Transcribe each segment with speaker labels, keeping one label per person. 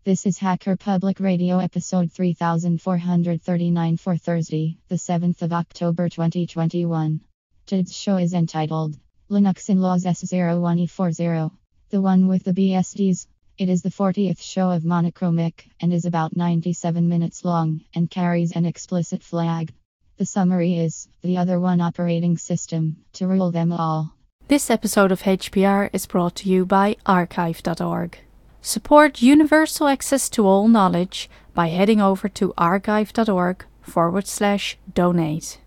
Speaker 1: This is Hacker Public Radio episode 3439 for Thursday, the 7th of October 2021. Today's show is entitled Linux in Laws S01E40, the one with the BSDs. It is the 40th show of Monochromic and is about 97 minutes long and carries an explicit flag. The summary is the other one operating system to rule them all.
Speaker 2: This episode of HPR is brought to you by archive.org. Support universal access to all knowledge by heading over to archive.org/donate.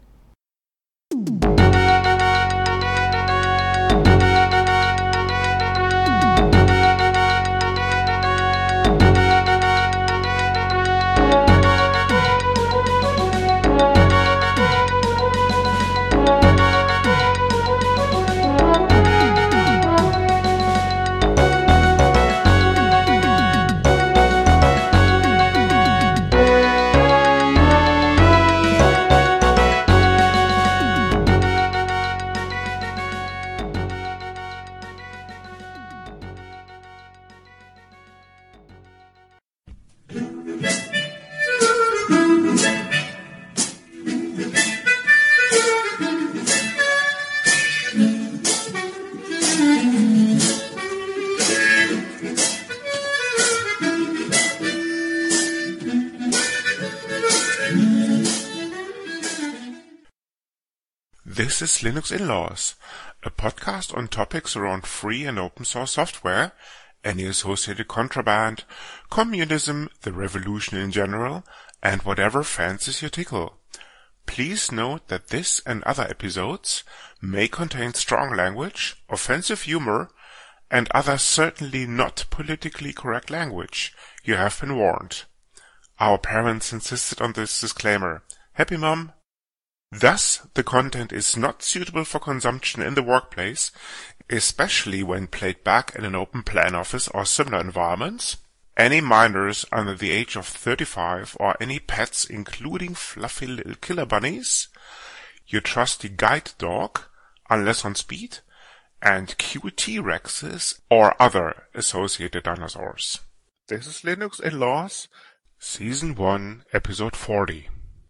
Speaker 3: This is Linux in Laws, a podcast on topics around free and open source software, any associated contraband, communism, the revolution in general, and whatever fancies you tickle. Please note that this and other episodes may contain strong language, offensive humor, and other certainly not politically correct language. You have been warned. Our parents insisted on this disclaimer. Happy Mom? Thus, the content is not suitable for consumption in the workplace, especially when played back in an open plan office or similar environments. Any minors under the age of 35 or any pets including fluffy little killer bunnies, your trusty guide dog, unless on speed, and QT Rexes or other associated dinosaurs. This is Linux in Laws, Season 1, Episode 40.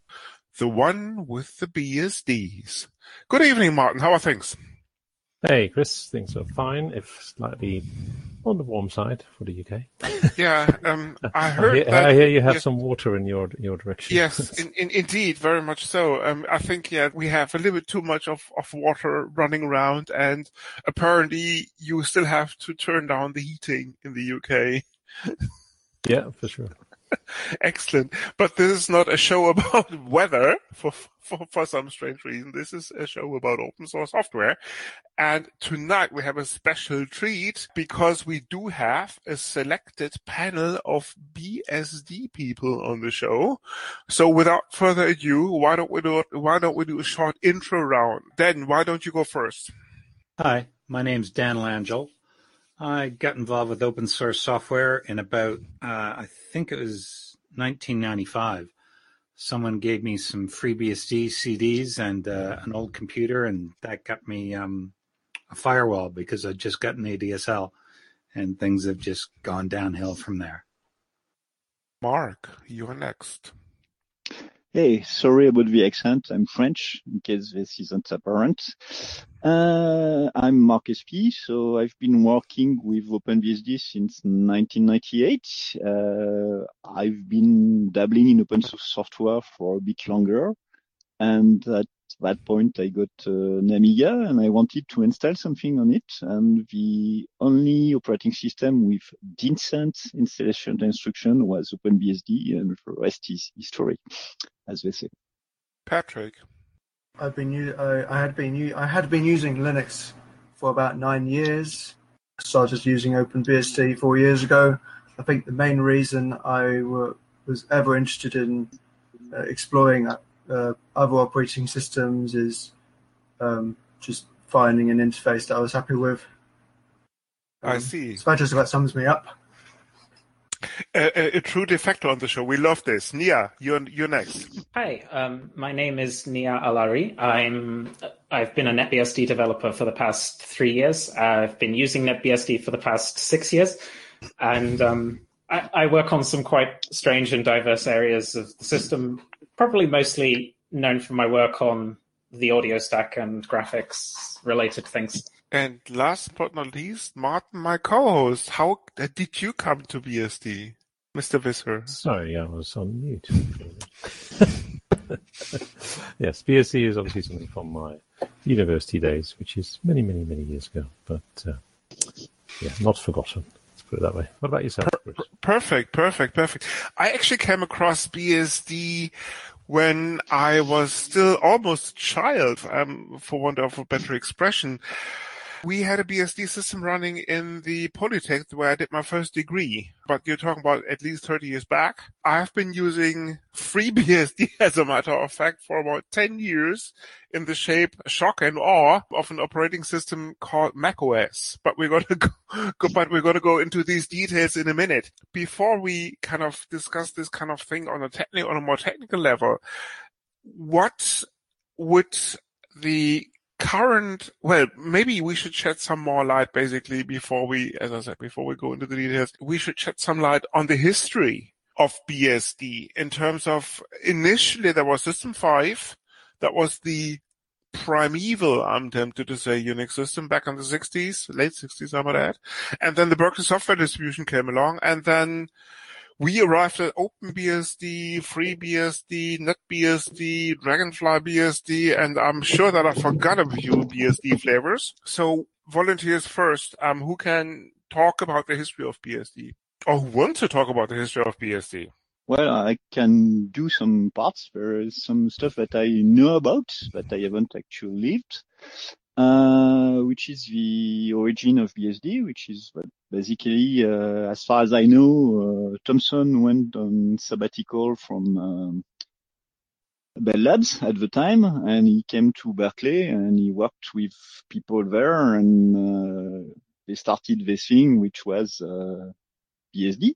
Speaker 3: The one with the BSDs. Good evening, Martin. How are things?
Speaker 4: Hey, Chris. Things are fine, if slightly on the warm side for the UK.
Speaker 3: Yeah, I heard that.
Speaker 4: I hear you have some water in your direction.
Speaker 3: Yes, indeed, very much so. I think we have a little bit too much of water running around, and apparently you still have to turn down the heating in the UK.
Speaker 4: Yeah, for sure.
Speaker 3: Excellent. But this is not a show about weather for some strange reason. This is a show about open source software. And tonight we have a special treat because we do have a selected panel of BSD people on the show. So without further ado, why don't we do a short intro round? Dan, why don't you go first?
Speaker 5: Hi, my name's Dan Langell. I got involved with open source software in about, I think it was 1995. Someone gave me some FreeBSD CDs and an old computer, and that got me a firewall because I'd just gotten ADSL, and things have just gone downhill from there.
Speaker 3: Mark, you're next.
Speaker 6: Hey, sorry about the accent. I'm French, in case this isn't apparent. I'm Mark SP, so I've been working with OpenBSD since 1998. I've been dabbling in open source software for a bit longer, and at that point I got an Amiga, and I wanted to install something on it, and the only operating system with decent installation instruction was OpenBSD, and the rest is history, as they say.
Speaker 3: Patrick.
Speaker 7: I had been using Linux for about 9 years. I started using OpenBSD 4 years ago. I think the main reason I was ever interested in exploring other operating systems is just finding an interface that I was happy with.
Speaker 3: I see.
Speaker 7: So that just about sums me up.
Speaker 3: A true de facto on the show. We love this. Nia, you're next.
Speaker 8: Hi, my name is Nia Alari. I've been a NetBSD developer for the past 3 years. I've been using NetBSD for the past 6 years, and I work on some quite strange and diverse areas of the system, probably mostly known for my work on the audio stack and graphics related things.
Speaker 3: And last but not least, Martin, my co-host, how did you come to BSD, Mr. Visser?
Speaker 4: Sorry, I was on mute. Yes, BSD is obviously something from my university days, which is many, many, many years ago, but not forgotten. Let's put it that way. What about yourself, Chris?
Speaker 3: Perfect. I actually came across BSD when I was still almost a child, for want of a better expression. We had a BSD system running in the Polytech where I did my first degree, but you're talking about at least 30 years back. I've been using FreeBSD, as a matter of fact, for about 10 years in the shape, shock and awe, of an operating system called macOS. But we're going to go into these details in a minute. Before we kind of discuss this kind of thing on a more technical level, what would the current, well, maybe we should shed some more light basically before we go into the details. We should shed some light on the history of BSD in terms of, initially there was System 5, that was the primeval, I'm tempted to say, Unix system back in the 60s, late 60s, I might add. And then the Berkeley software distribution came along, and then we arrived at OpenBSD, FreeBSD, NetBSD, DragonflyBSD, and I'm sure that I forgot a few BSD flavors. So volunteers first, who can talk about the history of BSD? Or who want to talk about the history of BSD?
Speaker 6: Well, I can do some parts. There is some stuff that I know about, that I haven't actually lived, which is the origin of BSD, which is basically, as far as I know, Thomson went on sabbatical from Bell Labs at the time, and he came to Berkeley, and he worked with people there, and they started this thing, which was BSD.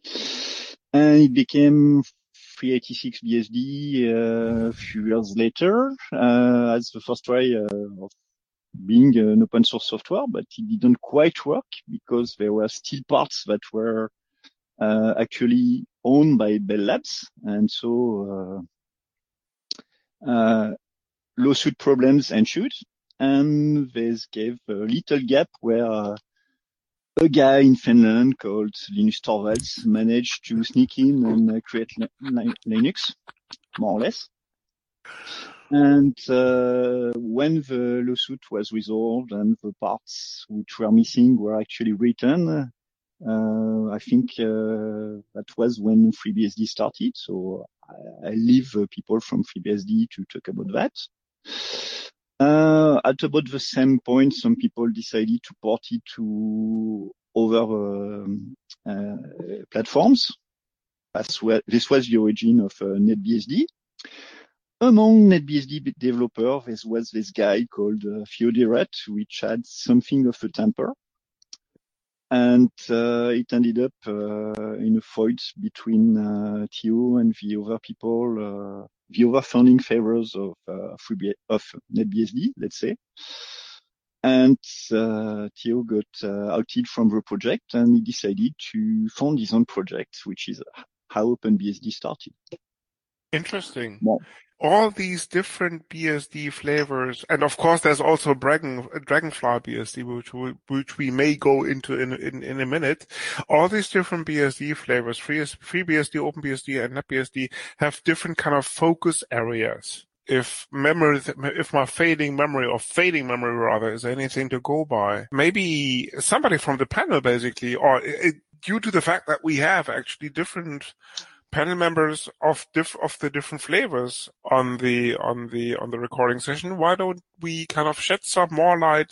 Speaker 6: And it became 386 BSD a few years later, as the first try of being an open source software, but it didn't quite work because there were still parts that were actually owned by Bell Labs. And so lawsuit problems ensued, and this gave a little gap where a guy in Finland called Linus Torvalds managed to sneak in and create Linux, more or less. And when the lawsuit was resolved and the parts which were missing were actually written, I think that was when FreeBSD started. So I leave people from FreeBSD to talk about that. At about the same point, some people decided to port it to other platforms. This was the origin of NetBSD. Among NetBSD developers, there was this guy called Theodoret, which had something of a temper. And it ended up in a fight between Theo and the other people, the other founding favors of NetBSD, let's say. And Theo got outed from the project, and he decided to found his own project, which is how OpenBSD started.
Speaker 3: Interesting.
Speaker 6: Well,
Speaker 3: all these different BSD flavors, and of course there's also Dragonfly BSD, which we may go into in a minute. All these different BSD flavors, FreeBSD, OpenBSD, and NetBSD, have different kind of focus areas. If my fading memory rather is anything to go by, maybe somebody from the panel basically, or due to the fact that we have actually different panel members of the different flavors on the recording session, why don't we kind of shed some more light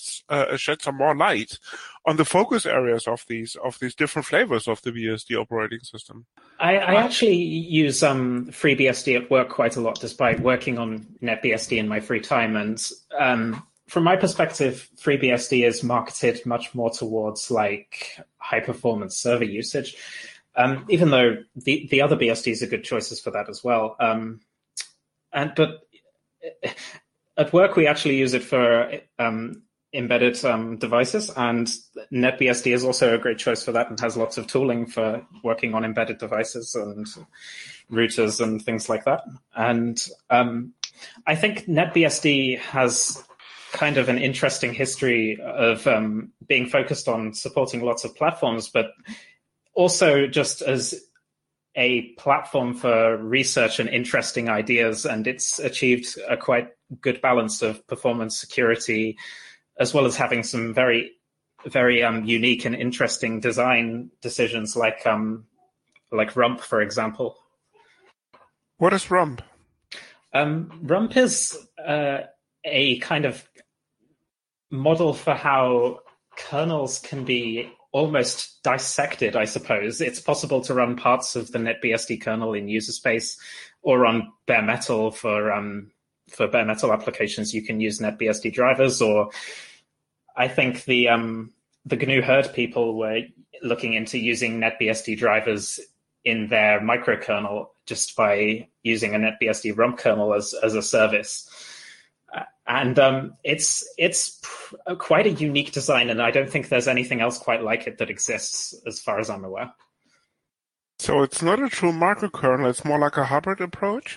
Speaker 3: on the focus areas of these different flavors of the BSD operating system?
Speaker 8: I actually use FreeBSD at work quite a lot, despite working on NetBSD in my free time. And from my perspective, FreeBSD is marketed much more towards like high performance server usage. Even though the other BSDs are good choices for that as well. But at work, we actually use it for embedded devices, and NetBSD is also a great choice for that and has lots of tooling for working on embedded devices and routers and things like that. And I think NetBSD has kind of an interesting history of being focused on supporting lots of platforms, but also just as a platform for research and interesting ideas. And it's achieved a quite good balance of performance, security, as well as having some very, very unique and interesting design decisions like Rump, for example.
Speaker 3: What is Rump?
Speaker 8: Rump is a kind of model for how kernels can be almost dissected, I suppose. It's possible to run parts of the NetBSD kernel in user space or on bare metal for bare metal applications. You can use NetBSD drivers, or I think the GNU Hurd people were looking into using NetBSD drivers in their microkernel just by using a NetBSD rump kernel as a service. And it's quite a unique design, and I don't think there's anything else quite like it that exists as far as I'm aware.
Speaker 3: So it's not a true microkernel, it's more like a hybrid approach?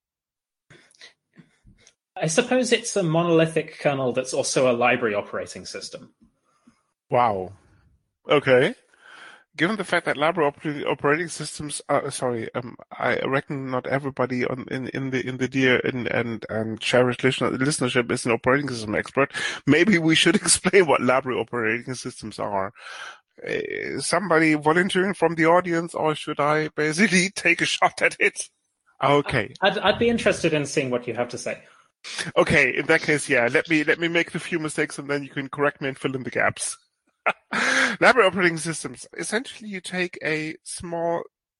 Speaker 8: I suppose it's a monolithic kernel that's also a library operating system.
Speaker 3: Wow. Okay. Given the fact that library operating systems are, I reckon not everybody in the dear and cherished listenership is an operating system expert. Maybe we should explain what library operating systems are. Somebody volunteering from the audience, or should I basically take a shot at it? Okay.
Speaker 8: I'd be interested in seeing what you have to say.
Speaker 3: Okay, in that case, yeah, let me make the few mistakes and then you can correct me and fill in the gaps. Library operating systems. Essentially, you take a small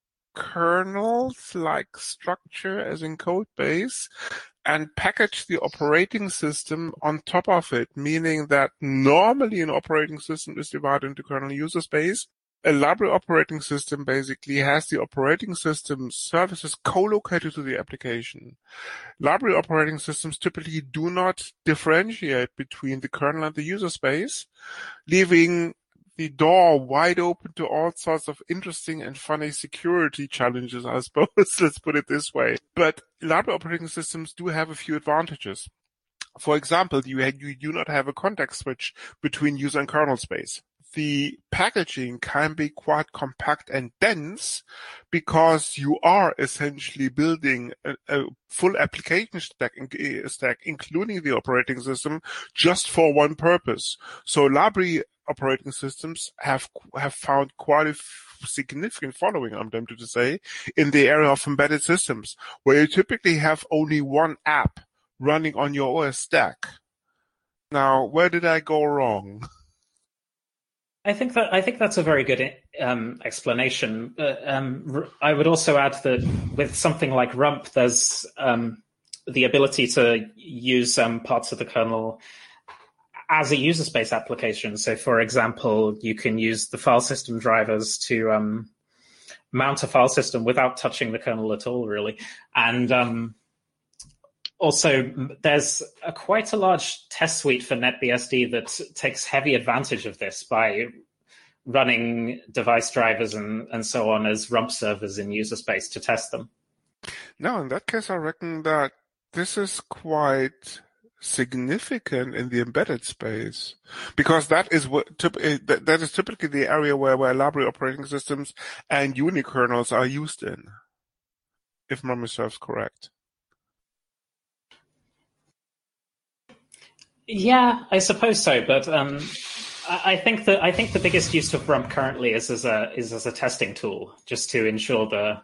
Speaker 3: kernel-like structure as in code base and package the operating system on top of it, meaning that normally an operating system is divided into kernel user space. A library operating system basically has the operating system services co-located to the application. Library operating systems typically do not differentiate between the kernel and the user space, leaving the door wide open to all sorts of interesting and funny security challenges, I suppose. Let's put it this way. But library operating systems do have a few advantages. For example, you do not have a context switch between user and kernel space. The packaging can be quite compact and dense because you are essentially building a full application stack, including the operating system, just for one purpose. So library operating systems have found quite a significant following, I'm tempted to say, in the area of embedded systems, where you typically have only one app running on your OS stack. Now, where did I go wrong?
Speaker 8: I think that's a very good explanation. I would also add that with something like Rump, there's the ability to use parts of the kernel as a user space application. So, for example, you can use the file system drivers to mount a file system without touching the kernel at all, really. And also, there's quite a large test suite for NetBSD that takes heavy advantage of this by running device drivers and so on as rump servers in user space to test them.
Speaker 3: Now, in that case, I reckon that this is quite significant in the embedded space, because that is typically the area where library operating systems and unikernels are used in, if memory serves correct.
Speaker 8: Yeah, I suppose so, but I think the biggest use of Rump currently is as a testing tool, just to ensure the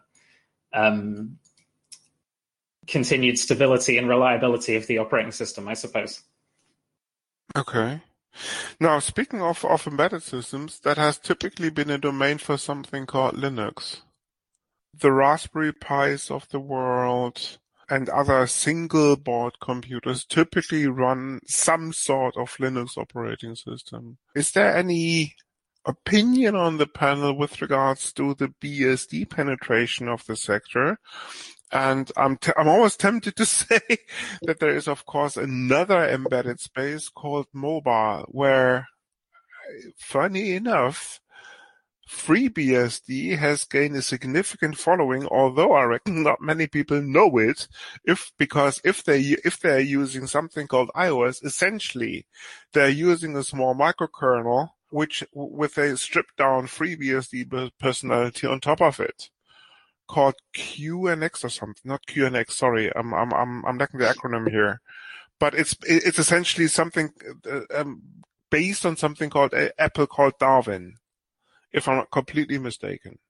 Speaker 8: continued stability and reliability of the operating system, I suppose.
Speaker 3: Okay. Now, speaking of embedded systems, that has typically been a domain for something called Linux. The Raspberry Pis of the world and other single-board computers typically run some sort of Linux operating system. Is there any opinion on the panel with regards to the BSD penetration of the sector? And I'm always tempted to say that there is, of course, another embedded space called mobile, where, funny enough, FreeBSD has gained a significant following, although I reckon not many people know it, because if they're using something called iOS, essentially they're using a small microkernel which with a stripped down FreeBSD personality on top of it, called QNX or something. Not QNX, sorry, I'm lacking the acronym here, but it's essentially something based on something called Apple called Darwin, if I'm not completely mistaken.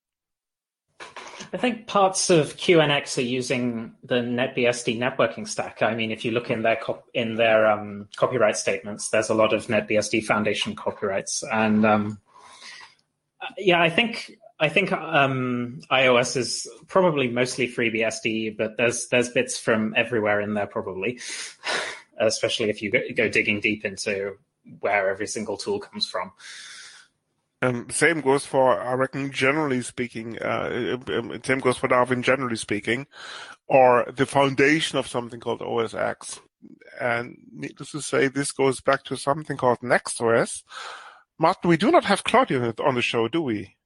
Speaker 8: I think parts of QNX are using the NetBSD networking stack. I mean, if you look in their copyright statements, there's a lot of NetBSD Foundation copyrights, and yeah, I think iOS is probably mostly FreeBSD, but there's bits from everywhere in there probably, especially if you go digging deep into where every single tool comes from.
Speaker 3: Same goes for, I reckon, generally speaking, same goes for Darwin, generally speaking, or the foundation of something called OS X. And needless to say, this goes back to something called NextOS. Martin, we do not have Claudia on the show, do we?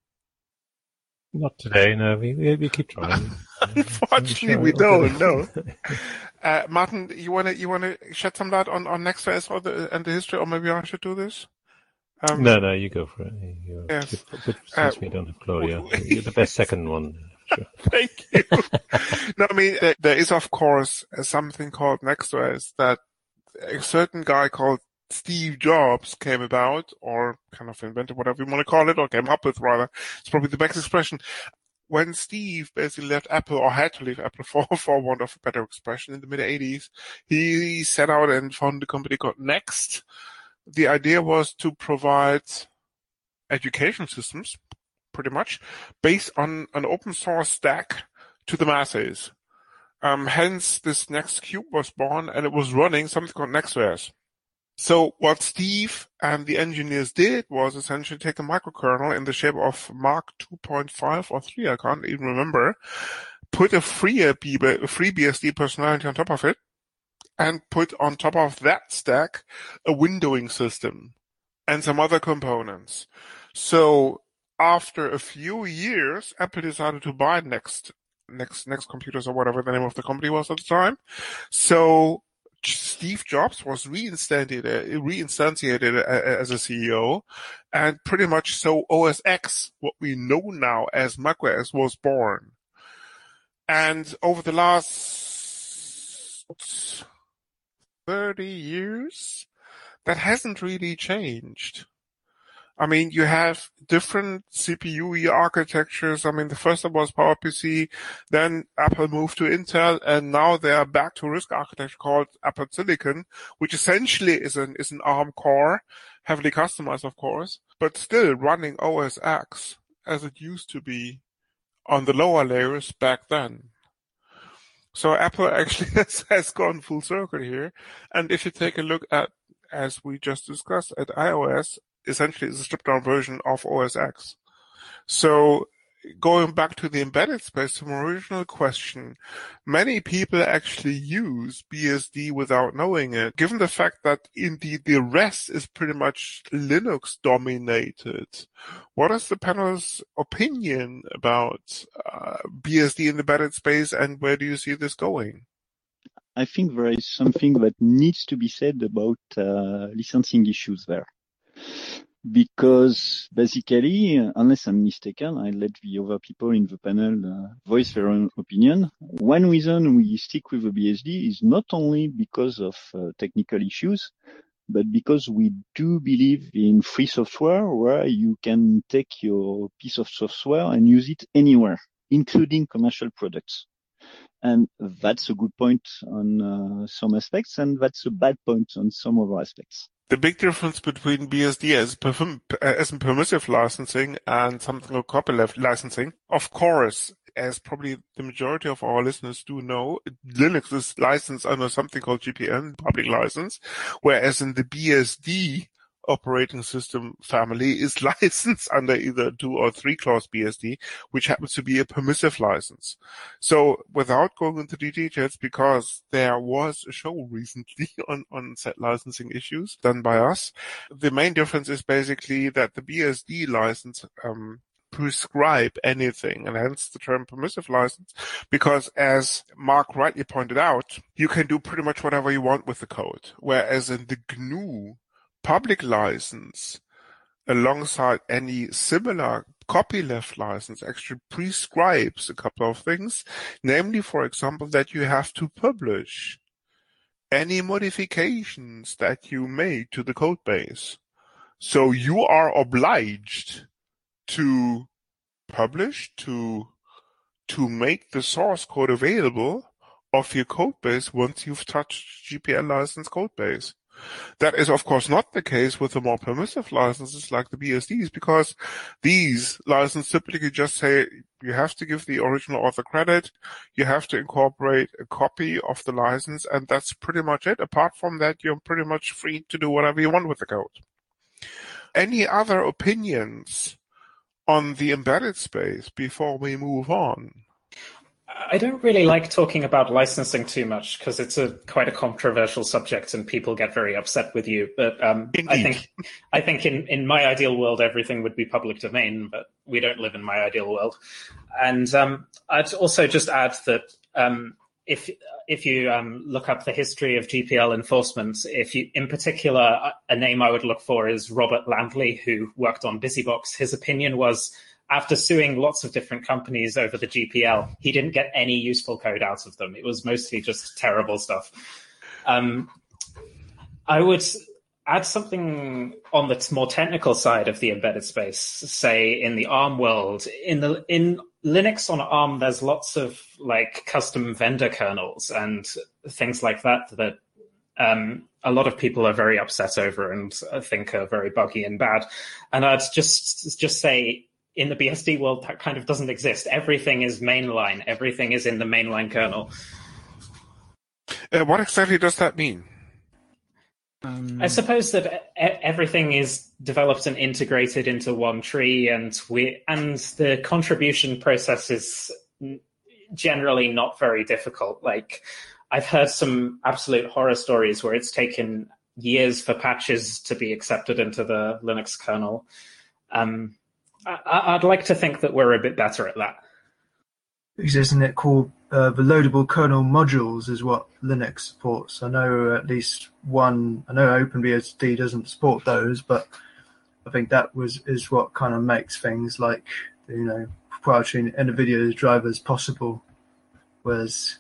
Speaker 4: Not today, no. We keep trying.
Speaker 3: Unfortunately, we don't, no. Martin, you wanna shed some light on NextOS and the history, or maybe I should do this?
Speaker 4: No, you go for it.
Speaker 3: Yes.
Speaker 4: Good since we don't have Claudia. You're the best second one. Sure.
Speaker 3: Thank you. No, I mean, there is, of course, something called NextOS that a certain guy called Steve Jobs came about, or kind of invented, whatever you want to call it, or came up with, rather. It's probably the best expression. When Steve basically left Apple, or had to leave Apple for want of a better expression, in the mid-'80s, he set out and founded a company called Next. The idea was to provide education systems, pretty much, based on an open source stack to the masses. Hence, this NextCube was born, and it was running something called NextOS. So what Steve and the engineers did was essentially take a microkernel in the shape of Mark 2.5 or 3, I can't even remember, put a FreeBSD personality on top of it, and put on top of that stack a windowing system and some other components. So after a few years, Apple decided to buy Next Computers, or whatever the name of the company was at the time. So Steve Jobs was reinstantiated as a CEO, and pretty much so OS X, what we know now as macOS, was born. And over the last 30 years, that hasn't really changed. I mean, you have different CPU architectures. I mean, the first one was PowerPC, then Apple moved to Intel, and now they are back to RISC architecture called Apple Silicon, which essentially is an ARM core, heavily customized, of course, but still running OS X as it used to be on the lower layers back then. So Apple actually has gone full circle here. And if you take a look at, as we just discussed, at iOS, essentially it's a stripped down version of OS X. So going back to the embedded space, to my original question, many people actually use BSD without knowing it, given the fact that indeed the rest is pretty much Linux dominated. What is the panel's opinion about BSD in the embedded space, and where do you see this going?
Speaker 6: I think there is something that needs to be said about licensing issues there. Because basically, unless I'm mistaken, I let the other people in the panel voice their own opinion. One reason we stick with the BSD is not only because of technical issues, but because we do believe in free software where you can take your piece of software and use it anywhere, including commercial products. And that's a good point on some aspects, and that's a bad point on some other aspects.
Speaker 3: The big difference between BSD as permissive licensing and something like copyleft licensing, of course, as probably the majority of our listeners do know, Linux is licensed under something called GPL, public license, whereas in the BSD operating system family is licensed under either 2 or 3 clause BSD, which happens to be a permissive license. So without going into the details, because there was a show recently on set licensing issues done by us, the main difference is basically that the BSD license prescribe anything, and hence the term permissive license, because as Mark rightly pointed out, you can do pretty much whatever you want with the code, whereas in the GNU public license, alongside any similar copyleft license, actually prescribes a couple of things, namely, for example, that you have to publish any modifications that you made to the code base. So you are obliged to publish, to make the source code available of your code base once you've touched GPL license code base. That is, of course, not the case with the more permissive licenses like the BSDs, because these licenses typically just say you have to give the original author credit, you have to incorporate a copy of the license, and that's pretty much it. Apart from that, you're pretty much free to do whatever you want with the code. Any other opinions on the embedded space before we move on?
Speaker 8: I don't really like talking about licensing too much because it's quite a controversial subject and people get very upset with you. But I think in my ideal world everything would be public domain, but we don't live in my ideal world. And I'd also just add that if you look up the history of GPL enforcement, in particular, a name I would look for is Robert Landley, who worked on BusyBox. His opinion was, after suing lots of different companies over the GPL, he didn't get any useful code out of them. It was mostly just terrible stuff. I would add something on the more technical side of the embedded space, say in the ARM world. In Linux on ARM, there's lots of like custom vendor kernels and things like that a lot of people are very upset over and I think are very buggy and bad. And I'd just say, in the BSD world, that kind of doesn't exist. Everything is mainline. Everything is in the mainline kernel.
Speaker 3: What exactly does that mean?
Speaker 8: I suppose that everything is developed and integrated into one tree, and the contribution process is generally not very difficult. Like, I've heard some absolute horror stories where it's taken years for patches to be accepted into the Linux kernel. I'd like to think that we're a bit better at that.
Speaker 7: Isn't it called the loadable kernel modules is what Linux supports? I know at least one. I know OpenBSD doesn't support those, but I think that is what kind of makes things like proprietary NVIDIA drivers possible. Whereas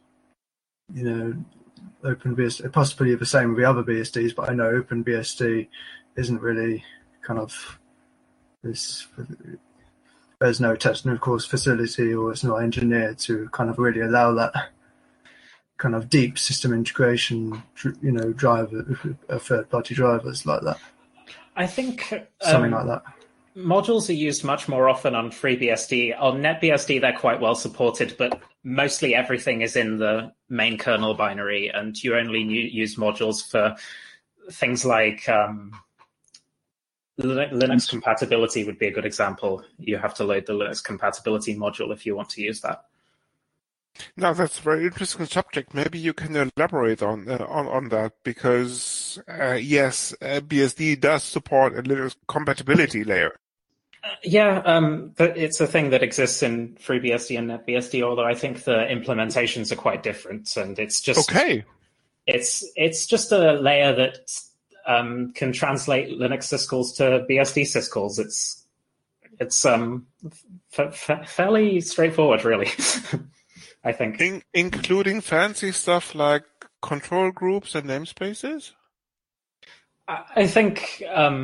Speaker 7: OpenBSD possibly the same with the other BSDs, but I know OpenBSD isn't really kind of there's no technical facility, or it's not engineered to kind of really allow that kind of deep system integration, third-party drivers like that.
Speaker 8: I think
Speaker 7: something like that.
Speaker 8: Modules are used much more often on FreeBSD. On NetBSD, they're quite well supported, but mostly everything is in the main kernel binary, and you only use modules for things like Linux compatibility would be a good example. You have to load the Linux compatibility module if you want to use that.
Speaker 3: Now, that's a very interesting subject. Maybe you can elaborate on that, because yes, BSD does support a Linux compatibility layer.
Speaker 8: But it's a thing that exists in FreeBSD and NetBSD, although I think the implementations are quite different, and it's just
Speaker 3: okay.
Speaker 8: It's just a layer that can translate Linux syscalls to BSD syscalls. It's fairly straightforward, really. I think,
Speaker 3: including fancy stuff like control groups and namespaces.
Speaker 8: I think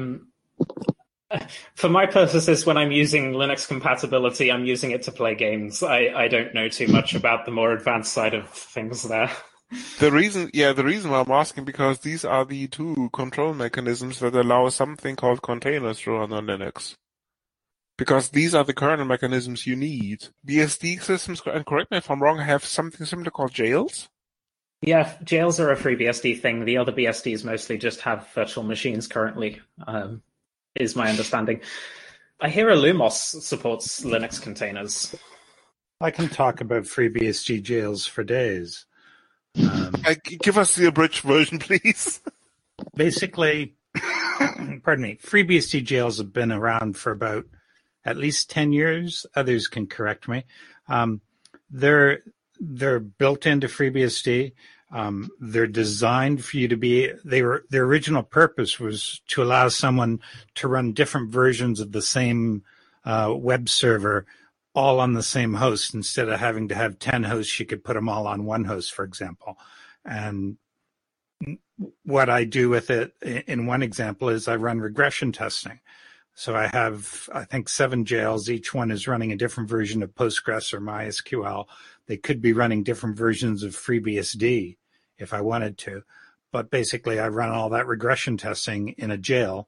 Speaker 8: for my purposes, when I'm using Linux compatibility, I'm using it to play games. I don't know too much about the more advanced side of things there.
Speaker 3: The reason why I'm asking, because these are the two control mechanisms that allow something called containers to run on Linux. Because these are the kernel mechanisms you need. BSD systems, and correct me if I'm wrong, have something similar called jails?
Speaker 8: Yeah, jails are a FreeBSD thing. The other BSDs mostly just have virtual machines currently, is my understanding. I hear Illumos supports Linux containers.
Speaker 5: I can talk about FreeBSD jails for days.
Speaker 3: Give us the abridged version, please.
Speaker 5: Basically, pardon me, FreeBSD jails have been around for about at least 10 years. Others can correct me. They're built into FreeBSD. They're designed for you to be. Their original purpose was to allow someone to run different versions of the same web server all on the same host. Instead of having to have 10 hosts, you could put them all on one host, for example. And what I do with it in one example is I run regression testing. So I have, I think, 7 jails. Each one is running a different version of Postgres or MySQL. They could be running different versions of FreeBSD if I wanted to. But basically, I run all that regression testing in a jail.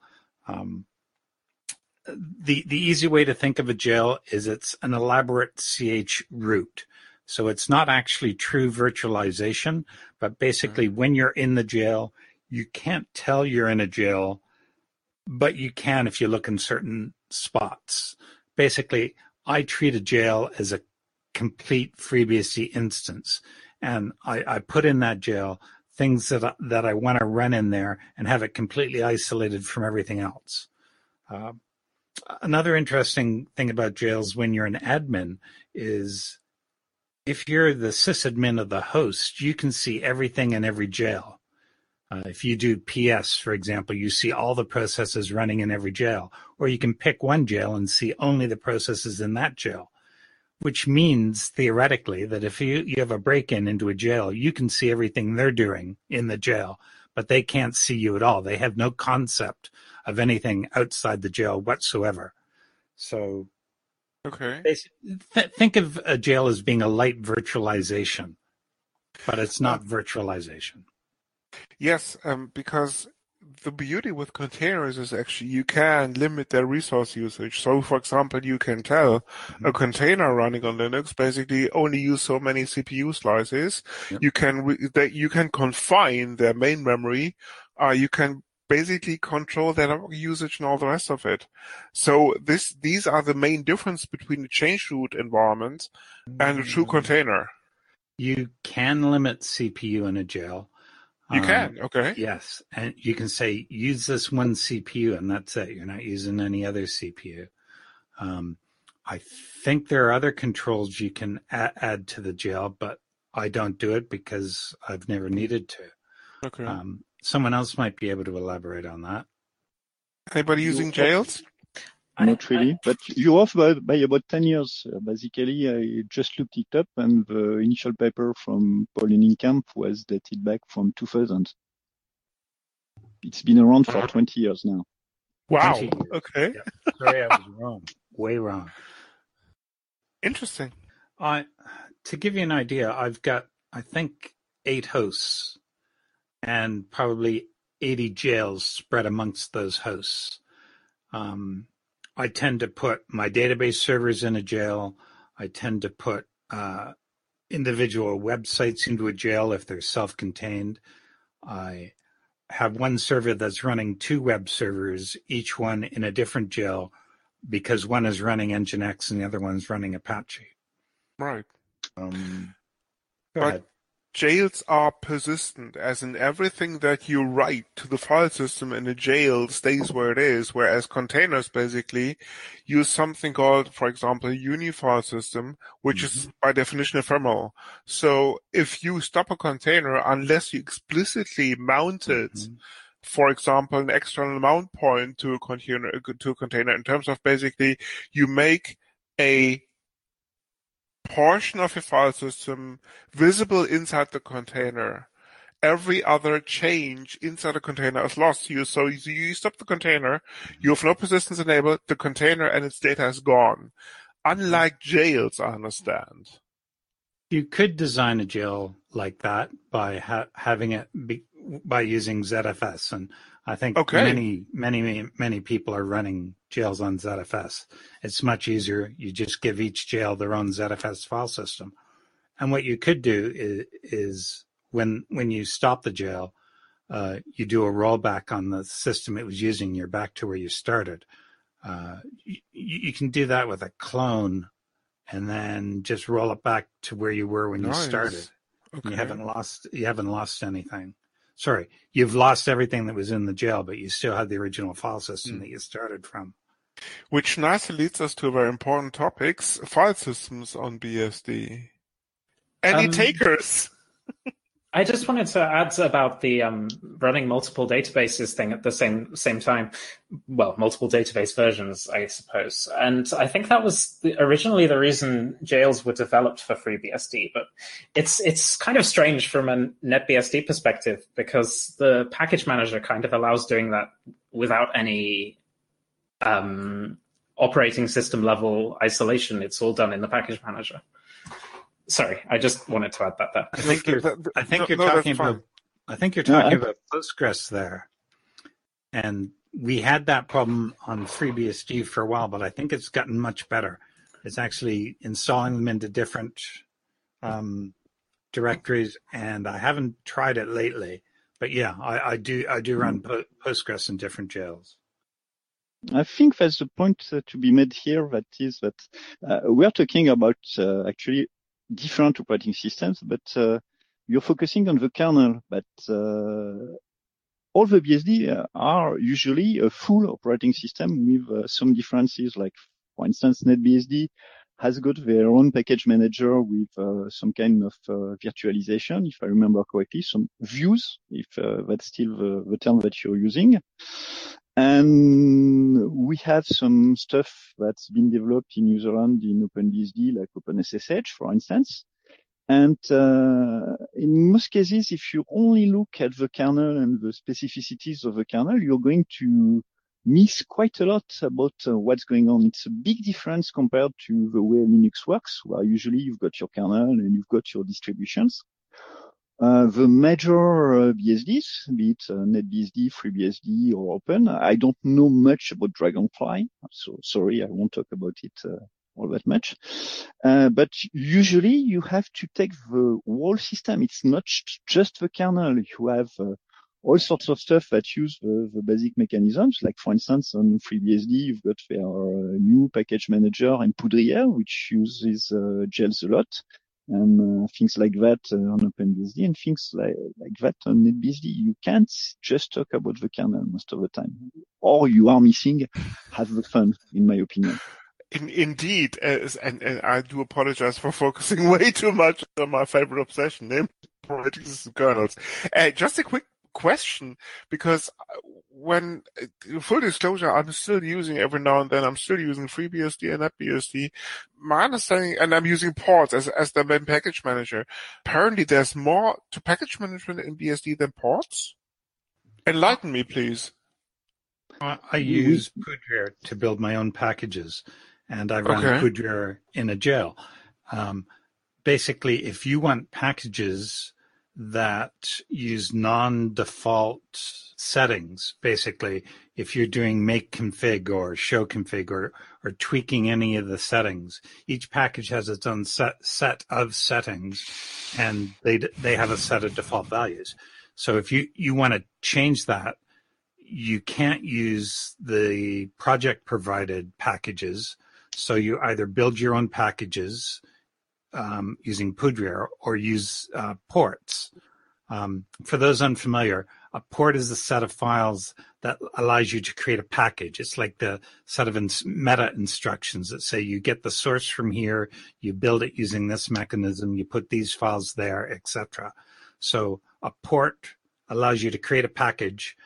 Speaker 5: The easy way to think of a jail is it's an elaborate CH root. So it's not actually true virtualization, but basically when you're in the jail, you can't tell you're in a jail, but you can if you look in certain spots. Basically, I treat a jail as a complete FreeBSD instance, and I put in that jail things that I want to run in there and have it completely isolated from everything else. Another interesting thing about jails when you're an admin is if you're the sysadmin of the host, you can see everything in every jail. If you do PS, for example, you see all the processes running in every jail, or you can pick one jail and see only the processes in that jail, which means theoretically that if you have a break-in into a jail, you can see everything they're doing in the jail, but they can't see you at all. They have no concept of anything outside the jail whatsoever. So
Speaker 3: Okay.
Speaker 5: Think of a jail as being a light virtualization, but it's not virtualization.
Speaker 3: Yes, because the beauty with containers is actually you can limit their resource usage. So, for example, you can tell a container running on Linux basically only use so many CPU slices.
Speaker 5: Yep.
Speaker 3: You can confine their main memory. You can basically control their usage and all the rest of it. So these are the main difference between the change root environment and a true container.
Speaker 5: You can limit CPU in a jail.
Speaker 3: You can, okay.
Speaker 5: Yes, and you can say, use this one CPU, and that's it. You're not using any other CPU. I think there are other controls you can add to the jail, but I don't do it because I've never needed to.
Speaker 3: Okay.
Speaker 5: Someone else might be able to elaborate on that.
Speaker 3: Anybody using jails?
Speaker 6: Not really, but you're off by about 10 years. Basically, I just looked it up, and the initial paper from Paul Innenkamp was dated back from 2000. It's been around for 20 years now.
Speaker 3: Wow.
Speaker 5: 20 years.
Speaker 3: Okay.
Speaker 5: Yeah. Sorry, I was wrong. Way wrong.
Speaker 3: Interesting.
Speaker 5: To give you an idea, I've got, I think, 8 hosts and probably 80 jails spread amongst those hosts. I tend to put my database servers in a jail. I tend to put individual websites into a jail if they're self-contained. I have one server that's running 2 web servers, each one in a different jail, because one is running Nginx and the other one's running Apache.
Speaker 3: Right.
Speaker 5: Go
Speaker 3: But
Speaker 5: ahead.
Speaker 3: jails are persistent, as in everything that you write to the file system in a jail stays where it is, whereas containers basically use something called, for example, a unifile system, which is by definition ephemeral. So if you stop a container, unless you explicitly mount it, for example, an external mount point to a container in terms of basically you make a portion of your file system visible inside the container. Every other change inside the container is lost to you. So you stop the container, you have no persistence enabled, the container and its data is gone. Unlike jails, I understand.
Speaker 5: You could design a jail like that by having it by using ZFS, and I think many people are running jails on ZFS. It's much easier. You just give each jail their own ZFS file system, and what you could do is when you stop the jail, you do a rollback on the system it was using. You're back to where you started. You can do that with a clone, and then just roll it back to where you were when you started. Okay. You haven't lost anything. Sorry, you've lost everything that was in the jail, but you still have the original file system that you started from.
Speaker 3: Which nicely leads us to very important topics: file systems on BSD. Any takers?
Speaker 8: I just wanted to add about the running multiple databases thing at the same time. Well, multiple database versions, I suppose. And I think that was originally the reason jails were developed for FreeBSD. But it's kind of strange from a NetBSD perspective, because the package manager kind of allows doing that without any operating system level isolation. It's all done in the package manager. Sorry, I just wanted to add that there.
Speaker 5: I think you're talking about Postgres there, and we had that problem on FreeBSD for a while, but I think it's gotten much better. It's actually installing them into different directories, and I haven't tried it lately, but yeah, I do run Postgres in different jails.
Speaker 6: I think there's a point to be made here. That is that we are talking about actually different operating systems, but you're focusing on the kernel. But all the BSD are usually a full operating system with some differences. Like, for instance, NetBSD has got their own package manager with some kind of virtualization, if I remember correctly, some views, if that's still the term that you're using. And we have some stuff that's been developed in userland in OpenBSD, like OpenSSH, for instance. And in most cases, if you only look at the kernel and the specificities of the kernel, you're going to miss quite a lot about what's going on. It's a big difference compared to the way Linux works, where usually you've got your kernel and you've got your distributions. The major BSDs, be it NetBSD, FreeBSD, or Open, I don't know much about Dragonfly, so sorry, I won't talk about it all that much. But usually you have to take the whole system. It's not just the kernel. You have all sorts of stuff that use the basic mechanisms. Like, for instance, on FreeBSD, you've got their new package manager and Poudriere, which uses jails a lot. And things like that on OpenBSD, and things like that on NetBSD. You can't just talk about the kernel most of the time, or you are missing half the fun, in my opinion.
Speaker 3: Indeed, and I do apologize for focusing way too much on my favorite obsession, namely operating system kernels. Just a quick question, because when full disclosure, I'm still using every now and then. I'm still using FreeBSD and NetBSD. My understanding, and I'm using ports as the main package manager. Apparently, there's more to package management in BSD than ports. Enlighten me, please.
Speaker 5: I use Poudriere to build my own packages, and I run Poudriere in a jail. Basically, if you want packages that use non-default settings, basically, if you're doing make config or show config or tweaking any of the settings, each package has its own set of settings, and they have a set of default values. So if you want to change that, you can't use the project provided packages. So you either build your own packages using Poudriere or use ports. For those unfamiliar, a port is a set of files that allows you to create a package. It's like the set of meta instructions that say you get the source from here, you build it using this mechanism, you put these files there, etc. So a port allows you to create a package,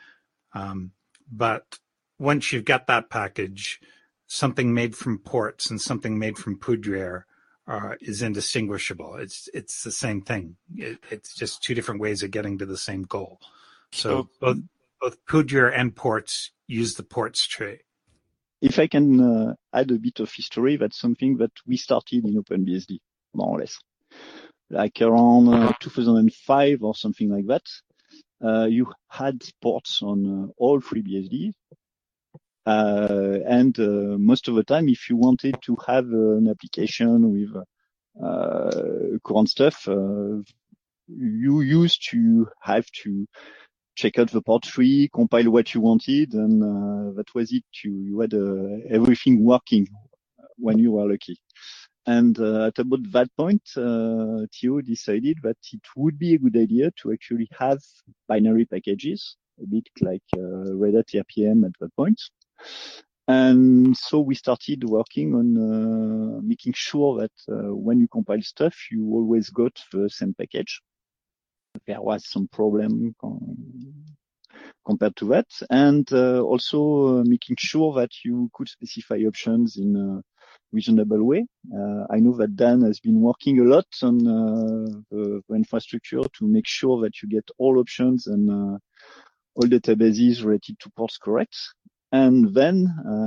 Speaker 5: but once you've got that package, something made from ports and something made from Poudriere is indistinguishable. It's the same thing. It's just two different ways of getting to the same goal. So both Poudriere and ports use the ports tree.
Speaker 6: If I can add a bit of history, that's something that we started in OpenBSD, more or less. Like around 2005 or something like that. You had ports on all FreeBSD. And most of the time, if you wanted to have an application with current stuff, you used to have to check out the port tree, compile what you wanted, and that was it. You had everything working when you were lucky. And at about that point, Theo decided that it would be a good idea to actually have binary packages, a bit like Red Hat RPM at that point. And so we started working on making sure that when you compile stuff, you always got the same package. There was some problem compared to that, and also making sure that you could specify options in a reasonable way. I know that Dan has been working a lot on the infrastructure to make sure that you get all options and all databases related to ports correct. And then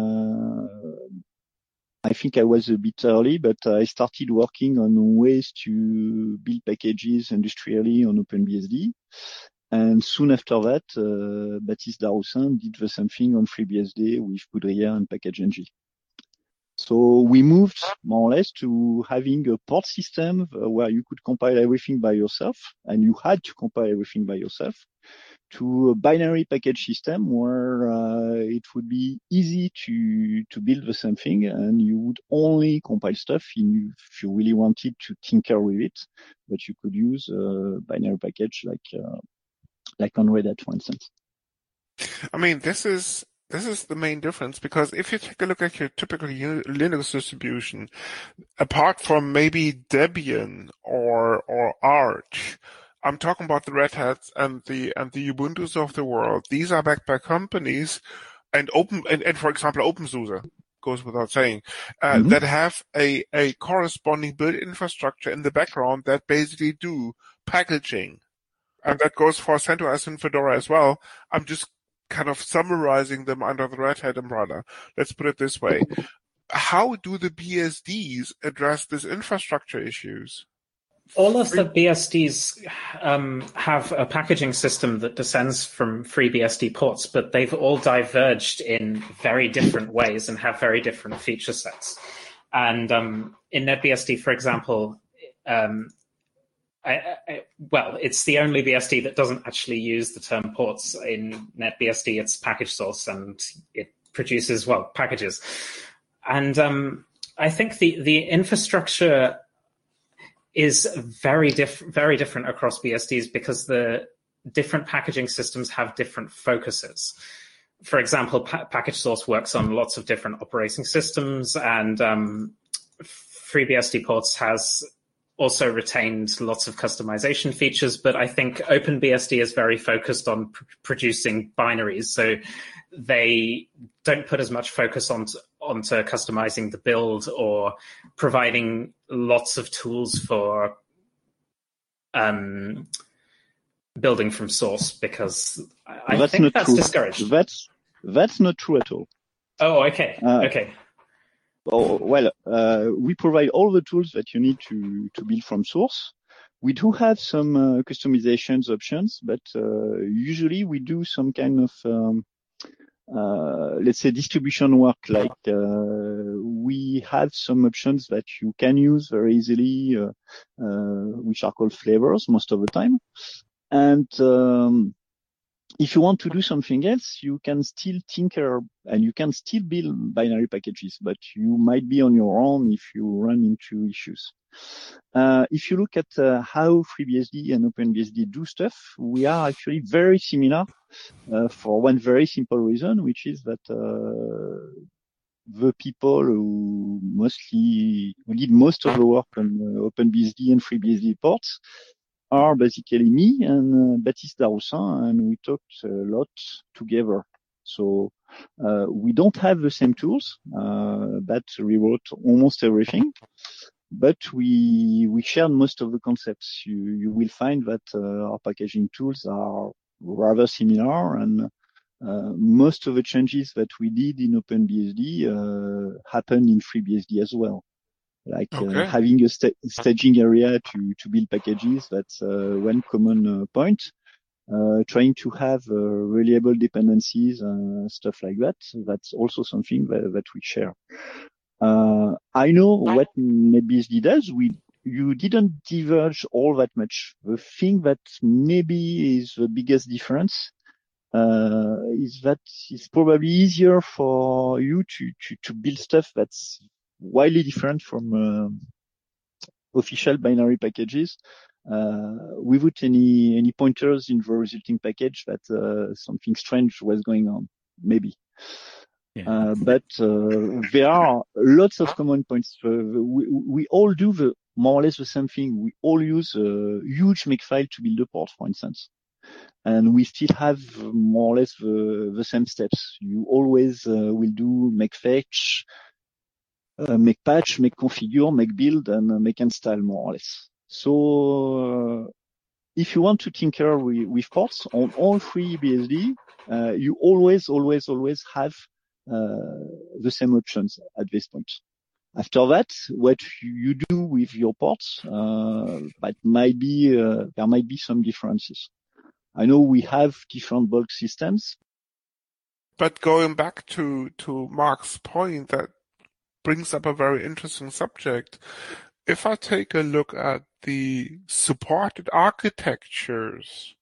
Speaker 6: I think I was a bit early, but I started working on ways to build packages industrially on OpenBSD. And soon after that, Baptiste Daroussin did the same thing on FreeBSD with Poudriere and PackageNG. So we moved more or less to having a port system where you could compile everything by yourself, and you had to compile everything by yourself, to a binary package system where it would be easy to build the same thing, and you would only compile stuff if you really wanted to tinker with it, but you could use a binary package like on Red Hat, for instance.
Speaker 3: I mean, this is the main difference, because if you take a look at your typical Linux distribution, apart from maybe Debian or Arch, I'm talking about the Red Hats and the Ubuntus of the world. These are backed by companies, and for example, OpenSUSE goes without saying, that have a corresponding built infrastructure in the background that basically do packaging. And that goes for CentOS and Fedora as well. I'm just kind of summarizing them under the Red Hat umbrella. Let's put it this way. How do the BSDs address these infrastructure issues?
Speaker 8: All of the BSDs have a packaging system that descends from FreeBSD ports, but they've all diverged in very different ways and have very different feature sets. And in NetBSD, for example, it's the only BSD that doesn't actually use the term ports. In NetBSD, it's package source, and it produces, packages. And I think the infrastructure is very different across BSDs, because the different packaging systems have different focuses. For example, package source works on lots of different operating systems, and FreeBSD ports has also retained lots of customization features, but I think OpenBSD is very focused on producing binaries, so they don't put as much focus onto customizing the build or providing lots of tools for building from source, because I think that's discouraged.
Speaker 6: That's not true at all.
Speaker 8: Oh, okay. Okay.
Speaker 6: We provide all the tools that you need to build from source. We do have some customizations options, but usually we do some kind of, let's say, distribution work. Like we have some options that you can use very easily, which are called flavors most of the time. And if you want to do something else, you can still tinker and you can still build binary packages, but you might be on your own if you run into issues. If you look at how FreeBSD and OpenBSD do stuff, we are actually very similar for one very simple reason, which is that the people who did most of the work on OpenBSD and FreeBSD ports are basically me and Baptiste Daroussin, and we talked a lot together. So we don't have the same tools, but we wrote almost everything. But we shared most of the concepts. You will find that our packaging tools are rather similar, and most of the changes that we did in OpenBSD happen in FreeBSD as well. Like having a staging area to build packages, that's one common point. Trying to have reliable dependencies and stuff like that, that's also something that we share. I know what NetBSD does. you didn't diverge all that much. The thing that maybe is the biggest difference is that it's probably easier for you to build stuff that's widely different from official binary packages without any pointers in the resulting package that something strange was going on, maybe.
Speaker 5: Yeah.
Speaker 6: But there are lots of common points. We all do more or less the same thing. We all use a huge makefile to build a port, for instance. And we still have more or less the same steps. You always will do make fetch, make patch, make configure, make build, and make install, more or less. So if you want to tinker with ports on all three BSD, you always have the same options at this point. After that, what you do with your ports, there might be some differences. I know we have different bulk systems.
Speaker 3: But going back to Mark's point, that brings up a very interesting subject. If I take a look at the supported architectures,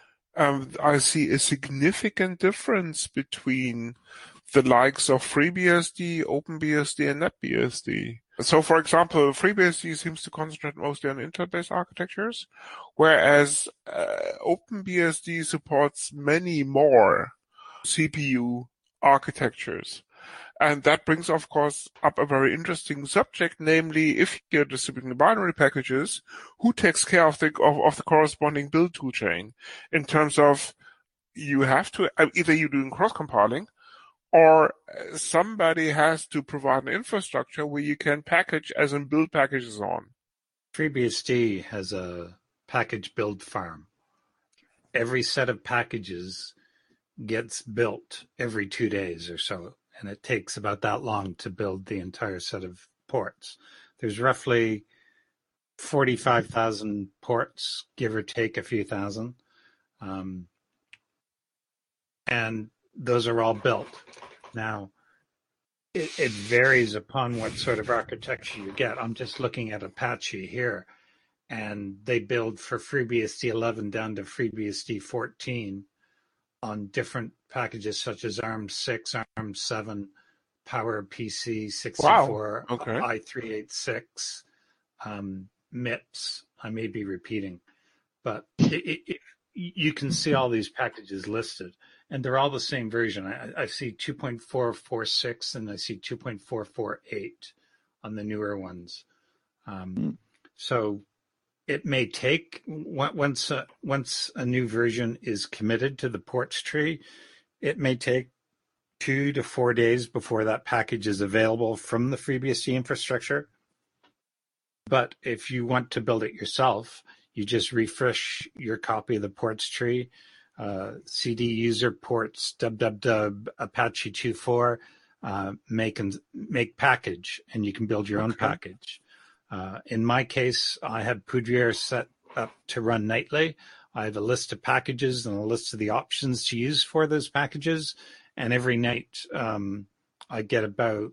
Speaker 3: I see a significant difference between the likes of FreeBSD, OpenBSD, and NetBSD. So, for example, FreeBSD seems to concentrate mostly on Intel-based architectures, whereas OpenBSD supports many more CPU architectures. And that brings, of course, up a very interesting subject, namely, if you're distributing the binary packages, who takes care of the corresponding build toolchain in terms of you have to, either you're doing cross-compiling, or somebody has to provide an infrastructure where you can package as in build packages on.
Speaker 5: FreeBSD has a package build farm. Every set of packages gets built every 2 days or so, and it takes about that long to build the entire set of ports. There's roughly 45,000 ports, give or take a few thousand. And those are all built. Now, it varies upon what sort of architecture you get. I'm just looking at Apache here, and they build for FreeBSD 11 down to FreeBSD 14 on different packages such as ARM6, ARM7, PowerPC 64,
Speaker 3: Wow. Okay.
Speaker 5: i386, MIPS. I may be repeating, but you can see all these packages listed, and they're all the same version. I see 2.446 and I see 2.448 on the newer ones. So it may take, once a new version is committed to the ports tree, it may take 2 to 4 days before that package is available from the FreeBSD infrastructure. But if you want to build it yourself, you just refresh your copy of the ports tree, cd user ports www Apache 2.4, make package, and you can build your own package. In my case, I have Poudriere set up to run nightly. I have a list of packages and a list of the options to use for those packages. And every night I get about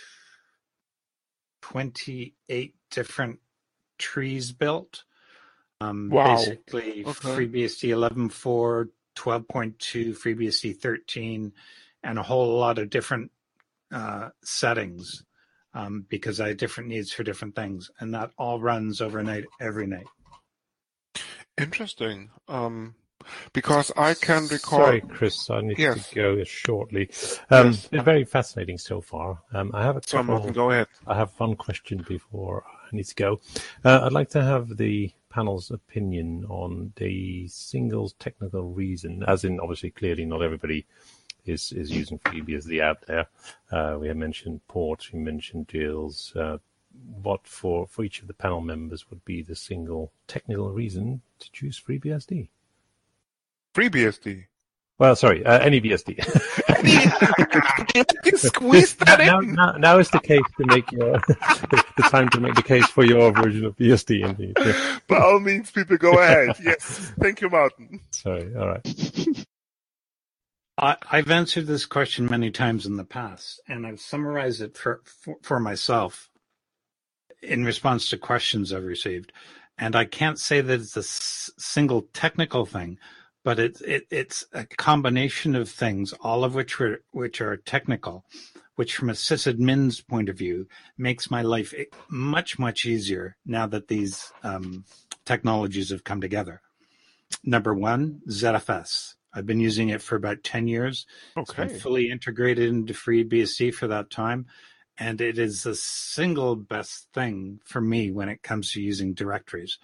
Speaker 5: 28 different trees built.
Speaker 3: Wow.
Speaker 5: Basically,
Speaker 3: Okay.
Speaker 5: FreeBSD 11.4, 12.2, FreeBSD 13, and a whole lot of different settings because I have different needs for different things. And that all runs overnight, every night.
Speaker 3: Interesting. Because I can recall.
Speaker 4: Sorry, Chris, I need
Speaker 3: Yes.
Speaker 4: to go shortly.
Speaker 3: Yes.
Speaker 4: It's very fascinating so far. I have a
Speaker 3: So,
Speaker 4: couple.
Speaker 3: Martin, go ahead.
Speaker 4: I have one question before I need to go. I'd like to have the panel's opinion on the single technical reason, as in obviously clearly not everybody is using FreeBSD out there. We have mentioned ports, we mentioned drills. What for each of the panel members would be the single technical reason to choose FreeBSD?
Speaker 3: FreeBSD.
Speaker 4: Well, sorry, any BSD.
Speaker 3: You squeeze that in.
Speaker 4: Now is the case to make your the time to make the case for your version of BSD. Indeed. Yeah.
Speaker 3: By all means, people, go ahead. Yes. Thank you, Martin.
Speaker 4: Sorry. All right.
Speaker 5: I've answered this question many times in the past, and I've summarized it for myself. in response to questions I've received. And I can't say that it's a single technical thing, but it's a combination of things, all of which are technical, which from a sysadmin's point of view makes my life much, much easier now that these technologies have come together. Number one, ZFS. I've been using it for about 10 years.
Speaker 3: Okay.
Speaker 5: It's been fully integrated into FreeBSD for that time. And it is the single best thing for me when it comes to using directories.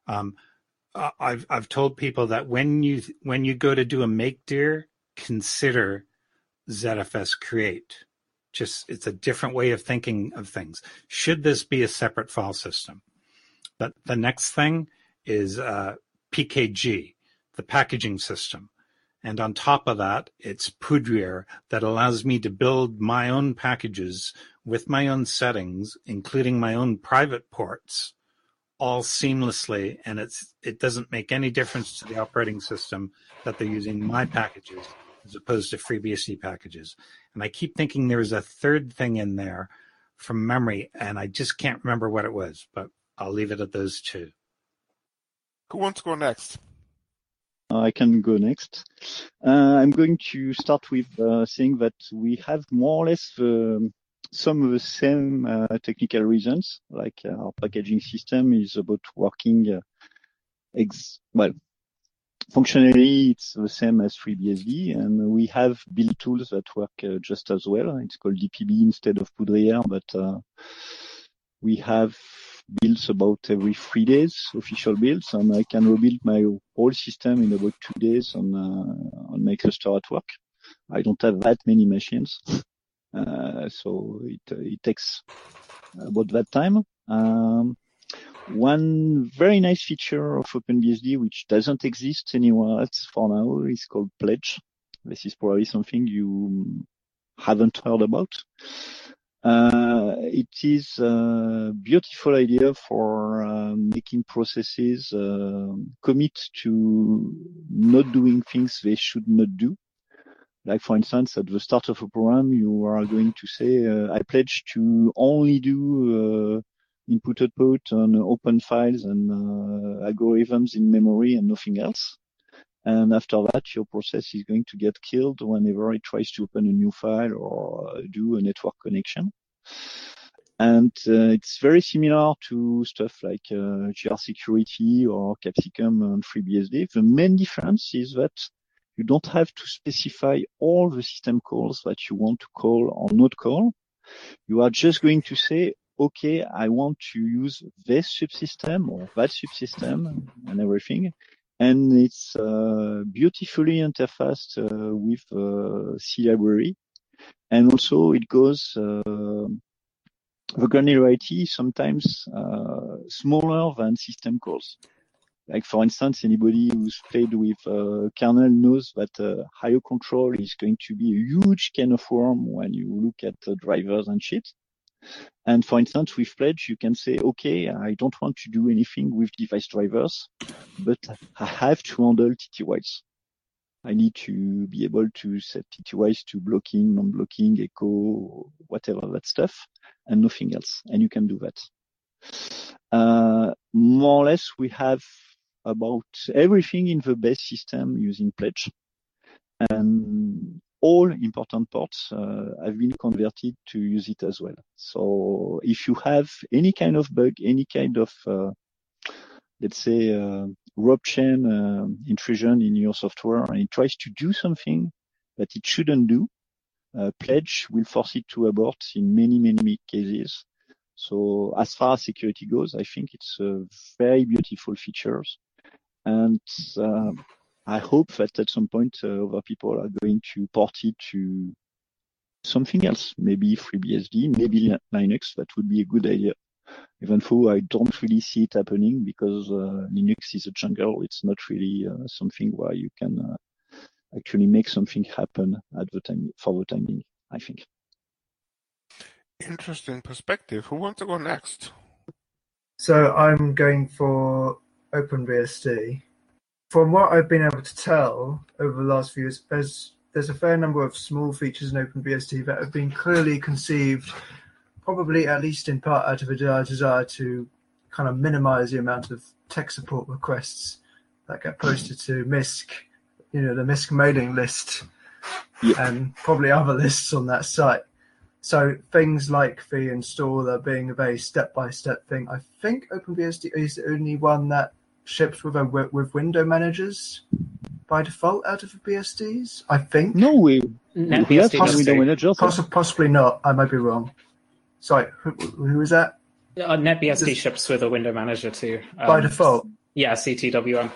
Speaker 5: I've told people that when you go to do a make dir, consider ZFS create. It's a different way of thinking of things. Should this be a separate file system? But the next thing is PKG, the packaging system. And on top of that, it's Poudriere that allows me to build my own packages with my own settings, including my own private ports, all seamlessly. And it doesn't make any difference to the operating system that they're using my packages as opposed to FreeBSD packages. And I keep thinking there's a third thing in there from memory, and I just can't remember what it was, but I'll leave it at those two.
Speaker 3: Who wants to go next?
Speaker 6: I can go next. I'm going to start with saying that we have more or less some of the same technical reasons, like our packaging system is about working functionally it's the same as FreeBSD, and we have build tools that work just as well. It's called DPB instead of Poudriere, but we have builds about every 3 days, official builds, and I can rebuild my whole system in about 2 days on my cluster at work. I don't have that many machines, so it takes about that time. One very nice feature of OpenBSD, which doesn't exist anywhere else for now, is called Pledge. This is probably something you haven't heard about. It is a beautiful idea for making processes commit to not doing things they should not do. Like, for instance, at the start of a program, you are going to say, I pledge to only do input-output on open files and algorithms in memory and nothing else. And after that, your process is going to get killed whenever it tries to open a new file or do a network connection. And it's very similar to stuff like GR Security or Capsicum and FreeBSD. The main difference is that you don't have to specify all the system calls that you want to call or not call. You are just going to say, okay, I want to use this subsystem or that subsystem and everything. And it's beautifully interfaced with C library. And also it goes, the granularity is sometimes smaller than system calls. Like, for instance, anybody who's played with kernel knows that higher control is going to be a huge can of worm when you look at drivers and shit. And for instance, with Pledge, you can say, okay, I don't want to do anything with device drivers, but I have to handle TTYs. I need to be able to set TTYs to blocking, non-blocking, echo, whatever that stuff, and nothing else. And you can do that. More or less, we have about everything in the base system using Pledge. And all important ports have been converted to use it as well. So if you have any kind of bug, any kind of, let's say, rope chain intrusion in your software, and it tries to do something that it shouldn't do, Pledge will force it to abort in many, many cases. So as far as security goes, I think it's a very beautiful features. And I hope that at some point other people are going to port it to something else, maybe FreeBSD, maybe Linux. That would be a good idea. Even though I don't really see it happening because Linux is a jungle. It's not really something where you can actually make something happen at the time for the time being, I think.
Speaker 3: Interesting perspective. Who wants to go next?
Speaker 7: So I'm going for OpenBSD. From what I've been able to tell over the last few years, there's a fair number of small features in OpenBSD that have been clearly conceived probably at least in part out of a desire to kind of minimize the amount of tech support requests that get posted to MISC, the MISC mailing list, and probably other lists on that site. So things like the installer being a very step-by-step thing. I think OpenBSD is the only one that ships with window managers by default out of the BSDs, I think.
Speaker 6: No, we have
Speaker 8: NetBSD
Speaker 6: window managers.
Speaker 7: Possibly not. I might be wrong. Sorry, who is that?
Speaker 8: NetBSD ships with a window manager too.
Speaker 7: By default?
Speaker 8: Yeah, CTWM.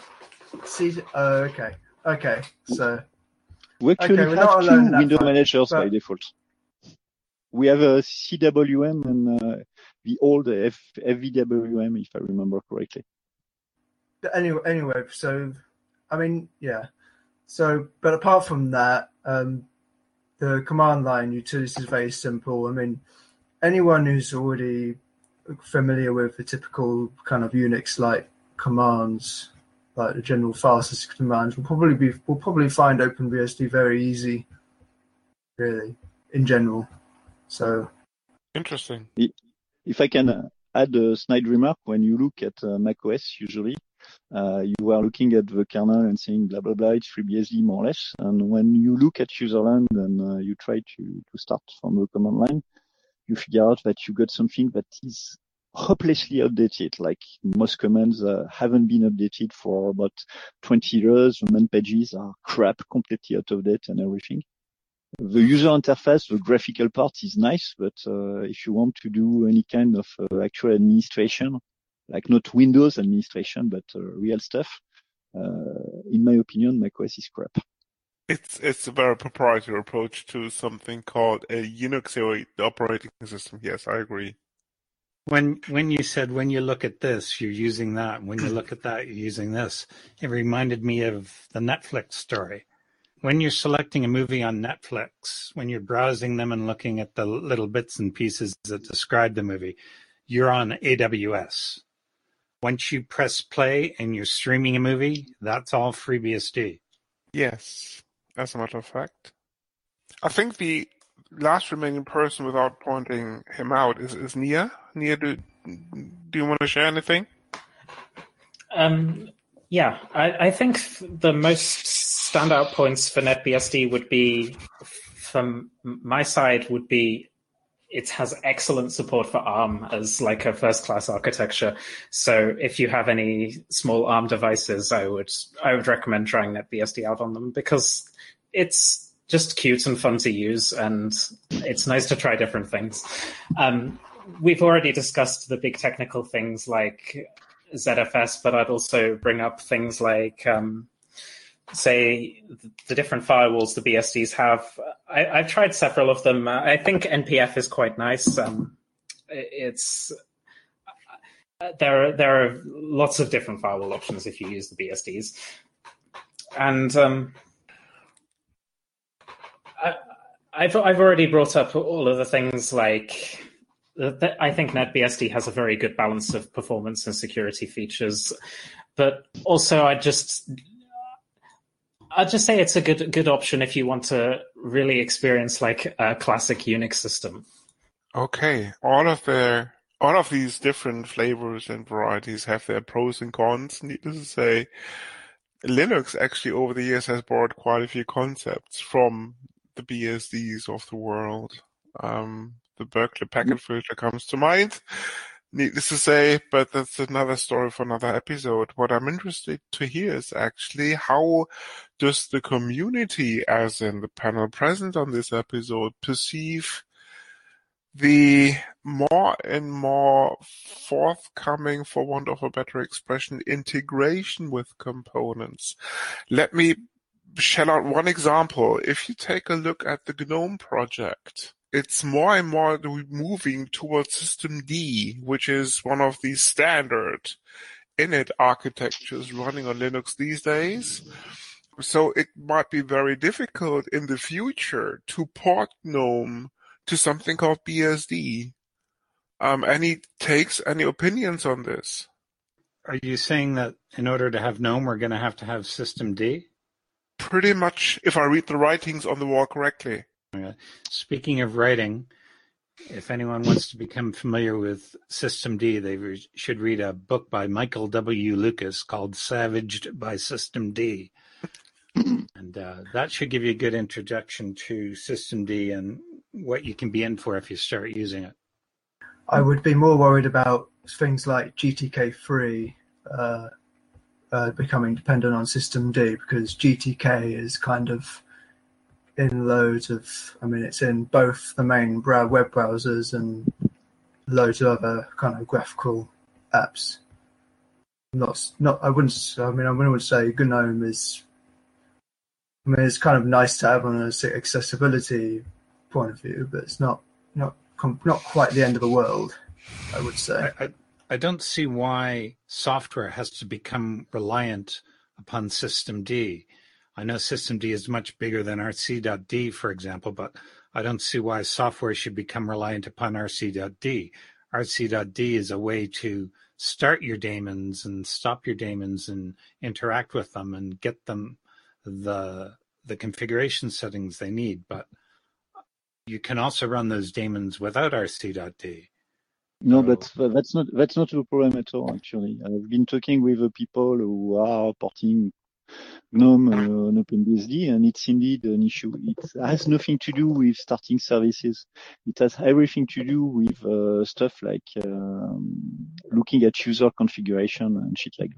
Speaker 7: Okay. So
Speaker 6: we actually
Speaker 7: we're not
Speaker 6: have
Speaker 7: alone in
Speaker 6: two
Speaker 7: that
Speaker 6: window
Speaker 7: fact,
Speaker 6: managers
Speaker 7: but-
Speaker 6: by default. We have a CWM and the old FVWM, if I remember correctly.
Speaker 7: Anyway, so I mean, yeah. So, but apart from that, the command line utility is very simple. I mean, anyone who's already familiar with the typical kind of Unix-like commands, like the general fastest commands, will probably find OpenBSD very easy, really, in general. So
Speaker 3: Interesting.
Speaker 6: If I can add a snide remark, when you look at macOS, usually you are looking at the kernel and saying blah blah blah, it's FreeBSD more or less. And when you look at userland and you try to start from the command line, you figure out that you got something that is hopelessly outdated. Like most commands haven't been updated for about 20 years. The man pages are crap, completely out of date and everything. The user interface, the graphical part is nice, but if you want to do any kind of actual administration, like not Windows administration, but real stuff, in my opinion, macOS is crap.
Speaker 3: It's a very proprietary approach to something called a Unix operating system. Yes, I agree.
Speaker 5: When you said when you look at this, you're using that. When you look at that, you're using this. It reminded me of the Netflix story. When you're selecting a movie on Netflix, when you're browsing them and looking at the little bits and pieces that describe the movie, you're on AWS. Once you press play and you're streaming a movie, that's all FreeBSD.
Speaker 3: Yes, as a matter of fact. I think the last remaining person without pointing him out is Nia. Nia, do you want to share anything?
Speaker 8: Yeah, I think the most standout points for NetBSD would be, from my side, would be it has excellent support for ARM as like a first-class architecture. So if you have any small ARM devices, I would recommend trying NetBSD out on them, because it's just cute and fun to use, and it's nice to try different things. We've already discussed the big technical things like ZFS, but I'd also bring up things like, say, the different firewalls the BSDs have. I've tried several of them. I think NPF is quite nice. There are lots of different firewall options if you use the BSDs. And I've already brought up all of the things like, I think NetBSD has a very good balance of performance and security features, but also I'd just say it's a good option if you want to really experience like a classic Unix system.
Speaker 3: Okay, all of these different flavors and varieties have their pros and cons. Needless to say, Linux actually over the years has borrowed quite a few concepts from the BSDs of the world. The Berkeley packet filter comes to mind, needless to say, but that's another story for another episode. What I'm interested to hear is actually, how does the community, as in the panel present on this episode, perceive the more and more forthcoming, for want of a better expression, integration with components? Let me shell out one example. If you take a look at the GNOME project, it's more and more moving towards systemd, which is one of the standard init architectures running on Linux these days. So it might be very difficult in the future to port GNOME to something called BSD. Any takes, any opinions on this?
Speaker 5: Are you saying that in order to have GNOME, we're going to have systemd?
Speaker 3: Pretty much, if I read the writings on the wall correctly.
Speaker 5: Okay. Speaking of writing, If anyone wants to become familiar with systemd, they should read a book by Michael W. Lucas called Savaged by systemd. And that should give you a good introduction to systemd and what you can be in for if you start using it.
Speaker 7: I would be more worried about things like GTK3 becoming dependent on systemd, because GTK is kind of in loads of, it's in both the main web browsers and loads of other kind of graphical apps. I wouldn't say GNOME is, it's kind of nice to have on an accessibility point of view, but it's not quite the end of the world, I would say.
Speaker 5: I don't see why software has to become reliant upon systemd. I know systemd is much bigger than rc.d, for example, but I don't see why software should become reliant upon rc.d. rc.d is a way to start your daemons and stop your daemons and interact with them and get them the configuration settings they need. But you can also run those daemons without rc.d.
Speaker 6: No, but that's not a problem at all, actually. I've been talking with people who are porting GNOME on OpenBSD, and it's indeed an issue. It has nothing to do with starting services. It has everything to do with stuff like looking at user configuration and shit like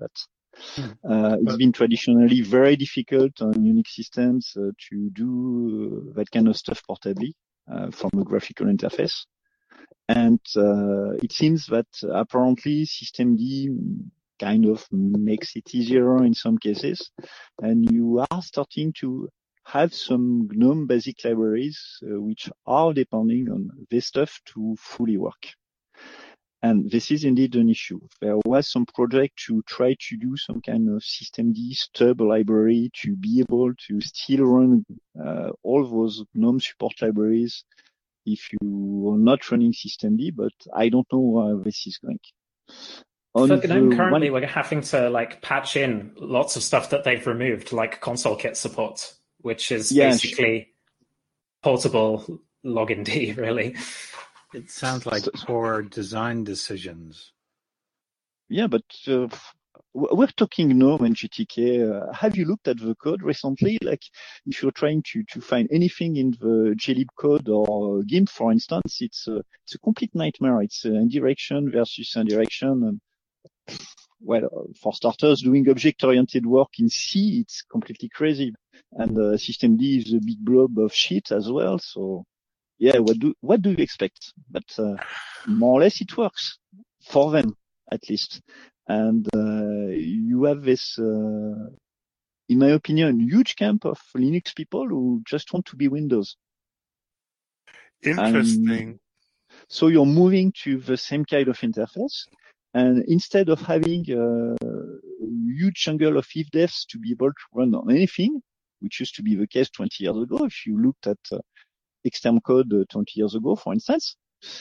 Speaker 6: that. It's been traditionally very difficult on Unix systems to do that kind of stuff portably from a graphical interface. And it seems that apparently systemd kind of makes it easier in some cases, and you are starting to have some GNOME basic libraries which are depending on this stuff to fully work. And this is indeed an issue. There was some project to try to do some kind of systemd stub library to be able to still run all those GNOME support libraries if you are not running systemd, but I don't know how this is going.
Speaker 8: For GNOME currently, we're having to patch in lots of stuff that they've removed, like ConsoleKit support, which is basically portable login-D, really.
Speaker 5: It sounds like poor design decisions.
Speaker 6: Yeah, but we're talking GNOME and GTK. Have you looked at the code recently? Like, if you're trying to find anything in the glib code or GIMP, for instance, it's a complete nightmare. It's indirection versus indirection. And, well, for starters, doing object-oriented work in C, it's completely crazy. And systemd is a big blob of shit as well. So, yeah, what do you expect? But more or less, it works for them, at least. And you have this, in my opinion, huge camp of Linux people who just want to be Windows.
Speaker 3: Interesting.
Speaker 6: So you're moving to the same kind of interface, and instead of having a huge jungle of if-defs to be able to run on anything, which used to be the case 20 years ago, if you looked at external code 20 years ago, for instance,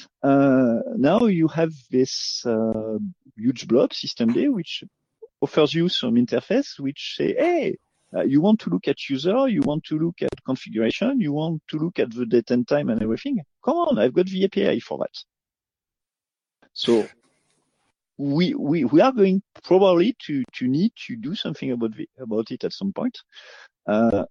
Speaker 6: now you have this huge blob systemd, which offers you some interface which say, hey, you want to look at user, you want to look at configuration, you want to look at the date and time and everything. Come on, I've got the API for that. So we are going probably to need to do something about it at some point. On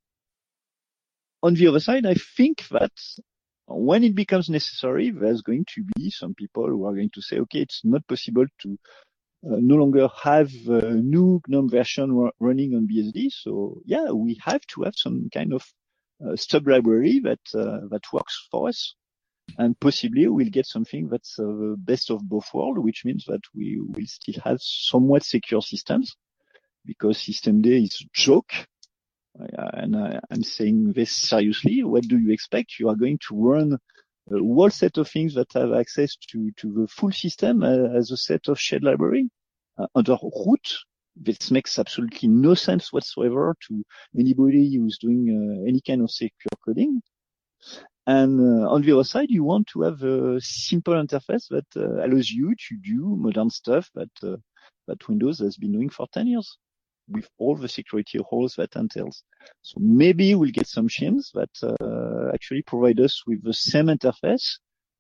Speaker 6: the other side, I think that when it becomes necessary, there's going to be some people who are going to say, okay, it's not possible to no longer have a new GNOME version running on BSD. So yeah, we have to have some kind of stub library that works for us. And possibly we'll get something that's the best of both worlds, which means that we will still have somewhat secure systems, because systemd is a joke. And I'm saying this seriously. What do you expect? You are going to run a whole set of things that have access to the full system as a set of shared library under root. This makes absolutely no sense whatsoever to anybody who's doing any kind of secure coding. And on the other side, you want to have a simple interface that allows you to do modern stuff that Windows has been doing for 10 years. With all the security holes that entails. So maybe we'll get some shims that actually provide us with the same interface,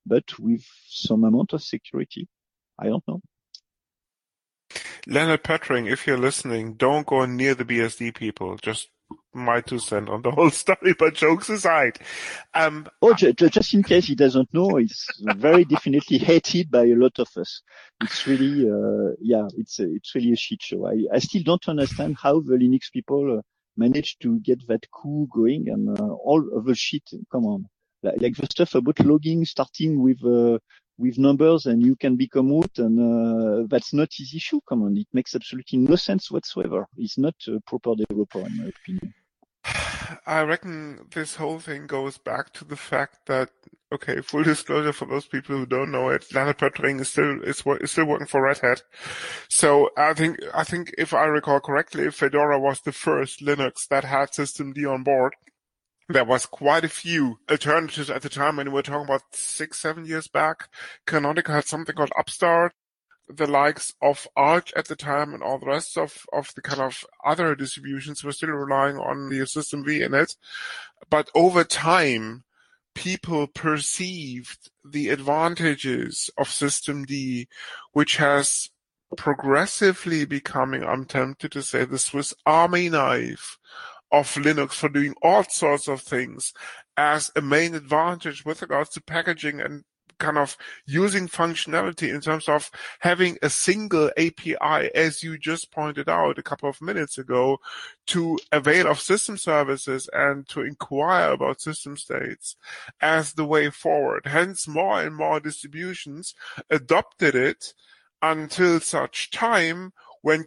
Speaker 6: but with some amount of security. I don't know.
Speaker 3: Leonard Petring, if you're listening, don't go near the BSD people. Just my 2 cents on the whole story, but jokes aside.
Speaker 6: Just in case he doesn't know, it's very definitely hated by a lot of us. It's really, it's really a shit show. I still don't understand how the Linux people managed to get that coup going and all of the shit. Come on. Like the stuff about logging, starting with numbers and you can become root, and that's not his issue. Come on, it makes absolutely no sense whatsoever. He's not a proper developer, in my opinion.
Speaker 3: I reckon this whole thing goes back to the fact that, okay, full disclosure for those people who don't know it, Leonard Petring is still working for Red Hat. So I think if I recall correctly, Fedora was the first Linux that had systemd on board. There was quite a few alternatives at the time when we were talking about 6-7 years back. Canonical had something called Upstart. The likes of Arch at the time and all the rest of the kind of other distributions were still relying on the systemd in it. But over time, people perceived the advantages of systemd, which has progressively becoming, I'm tempted to say, the Swiss Army knife of Linux for doing all sorts of things, as a main advantage with regards to packaging and kind of using functionality in terms of having a single API, as you just pointed out a couple of minutes ago, to avail of system services and to inquire about system states as the way forward. Hence, more and more distributions adopted it until such time when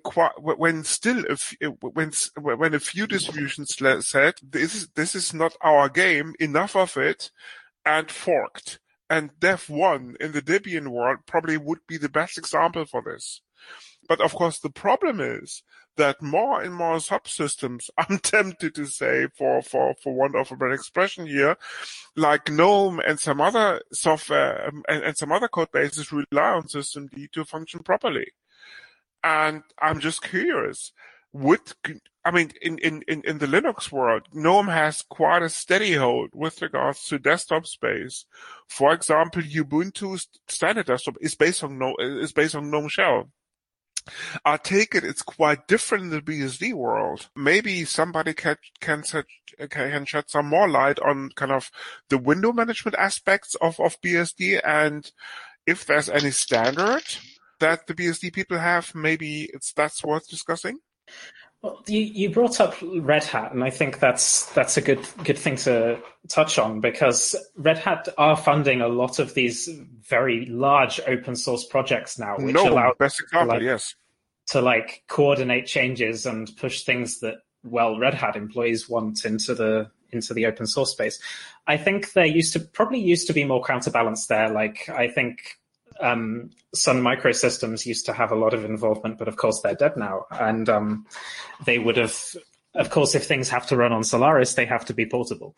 Speaker 3: a few distributions said, this is not our game, enough of it, and forked. And Dev1 in the Debian world probably would be the best example for this. But of course, the problem is that more and more subsystems, I'm tempted to say, for want of a better expression here, like GNOME and some other software and some other code bases rely on systemd to function properly. And I'm just curious, in the Linux world, GNOME has quite a steady hold with regards to desktop space. For example, Ubuntu standard desktop is based on GNOME Shell. I take it's quite different in the BSD world. Maybe somebody can shed some more light on kind of the window management aspects of BSD, and if there's any standard that the BSD people have, maybe that's worth discussing.
Speaker 8: Well, you brought up Red Hat, and I think that's a good thing to touch on, because Red Hat are funding a lot of these very large open source projects now, which allow
Speaker 3: best example, yes,
Speaker 8: to coordinate changes and push things that Red Hat employees want into the open source space. I think there used to be more counterbalance there. I think Sun Microsystems used to have a lot of involvement, but of course they're dead now. And they would have, of course, if things have to run on Solaris, they have to be portable.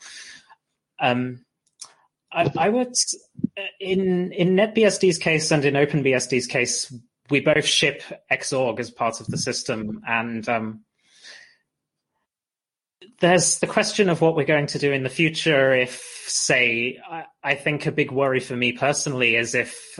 Speaker 8: I would, in NetBSD's case and in OpenBSD's case, we both ship Xorg as part of the system. And there's the question of what we're going to do in the future. If, say, I think a big worry for me personally is if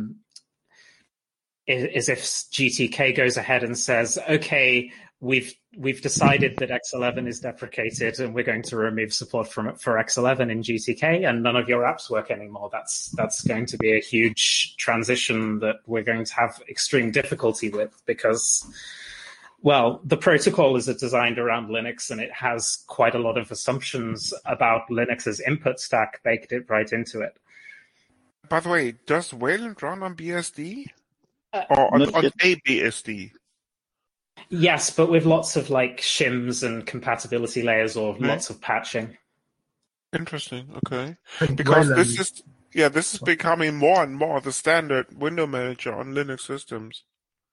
Speaker 8: GTK goes ahead and says, okay, we've decided that X11 is deprecated and we're going to remove support for X11 in GTK, and none of your apps work anymore. That's going to be a huge transition that we're going to have extreme difficulty with, because, well, the protocol is designed around Linux, and it has quite a lot of assumptions about Linux's input stack baked it right into it.
Speaker 3: By the way, does Wayland run on BSD? Or on ABSD?
Speaker 8: Yes, but with lots of shims and compatibility layers, or lots of patching.
Speaker 3: Interesting, okay. Because this is becoming more and more the standard window manager on Linux systems.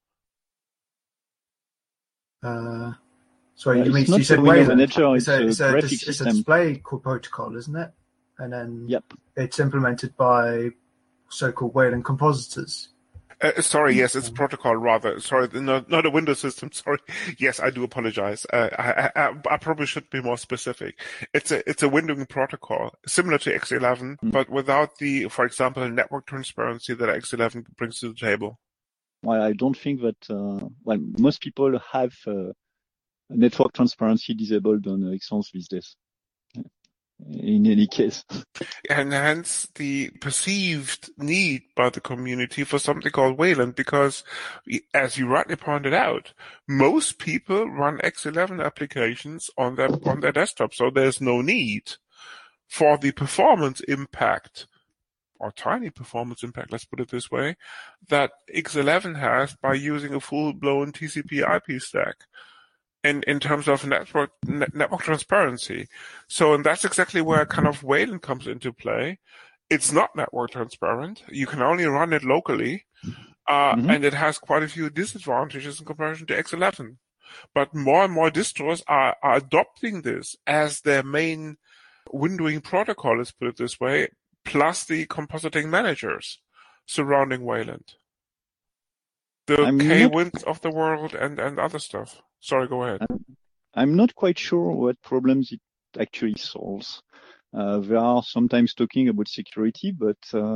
Speaker 7: Sorry, you said Wayland. It's a display protocol, isn't it? And then it's implemented by so-called Wayland compositors.
Speaker 3: Sorry, yes, it's a protocol rather. Sorry, not a Windows system. Sorry. Yes, I do apologize. I probably should be more specific. It's a windowing protocol similar to X11, but without the, for example, network transparency that X11 brings to the table.
Speaker 6: Well, I don't think that, most people have network transparency disabled on X11 these days. In any case.
Speaker 3: And hence the perceived need by the community for something called Wayland, because as you rightly pointed out, most people run X11 applications on their desktop, so there's no need for the performance impact, or tiny performance impact, let's put it this way, that X11 has by using a full-blown TCP IP stack. In terms of network transparency. So, and that's exactly where kind of Wayland comes into play. It's not network transparent. You can only run it locally, and it has quite a few disadvantages in comparison to X11. But more and more distros are adopting this as their main windowing protocol, let's put it this way, plus the compositing managers surrounding Wayland. The K-Winds of the world and other stuff. Sorry, go ahead.
Speaker 6: I'm not quite sure what problems it actually solves. They are sometimes talking about security, but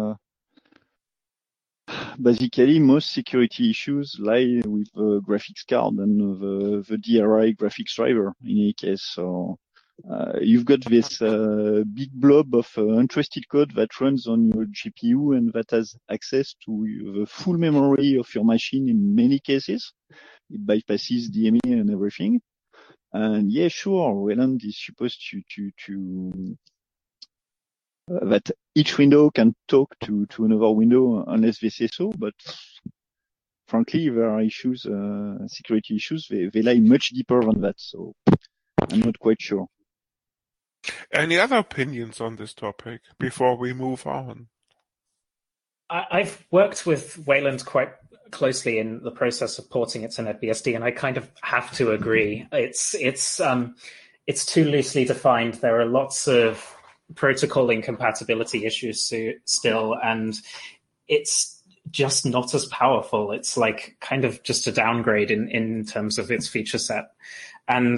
Speaker 6: basically most security issues lie with the graphics card and the DRI graphics driver in any case. So you've got this big blob of untrusted code that runs on your GPU and that has access to the full memory of your machine in many cases. It bypasses DMA and everything. And yeah, sure, Wayland is supposed to that each window can talk to another window unless they say so, but frankly, there are issues, security issues, they lie much deeper than that, so I'm not quite sure.
Speaker 3: Any other opinions on this topic before we move on?
Speaker 8: I've worked with Wayland quite closely in the process of porting it to NetBSD, and I kind of have to agree. It's too loosely defined. There are lots of protocol incompatibility issues still, and it's just not as powerful. It's like kind of just a downgrade in terms of its feature set. And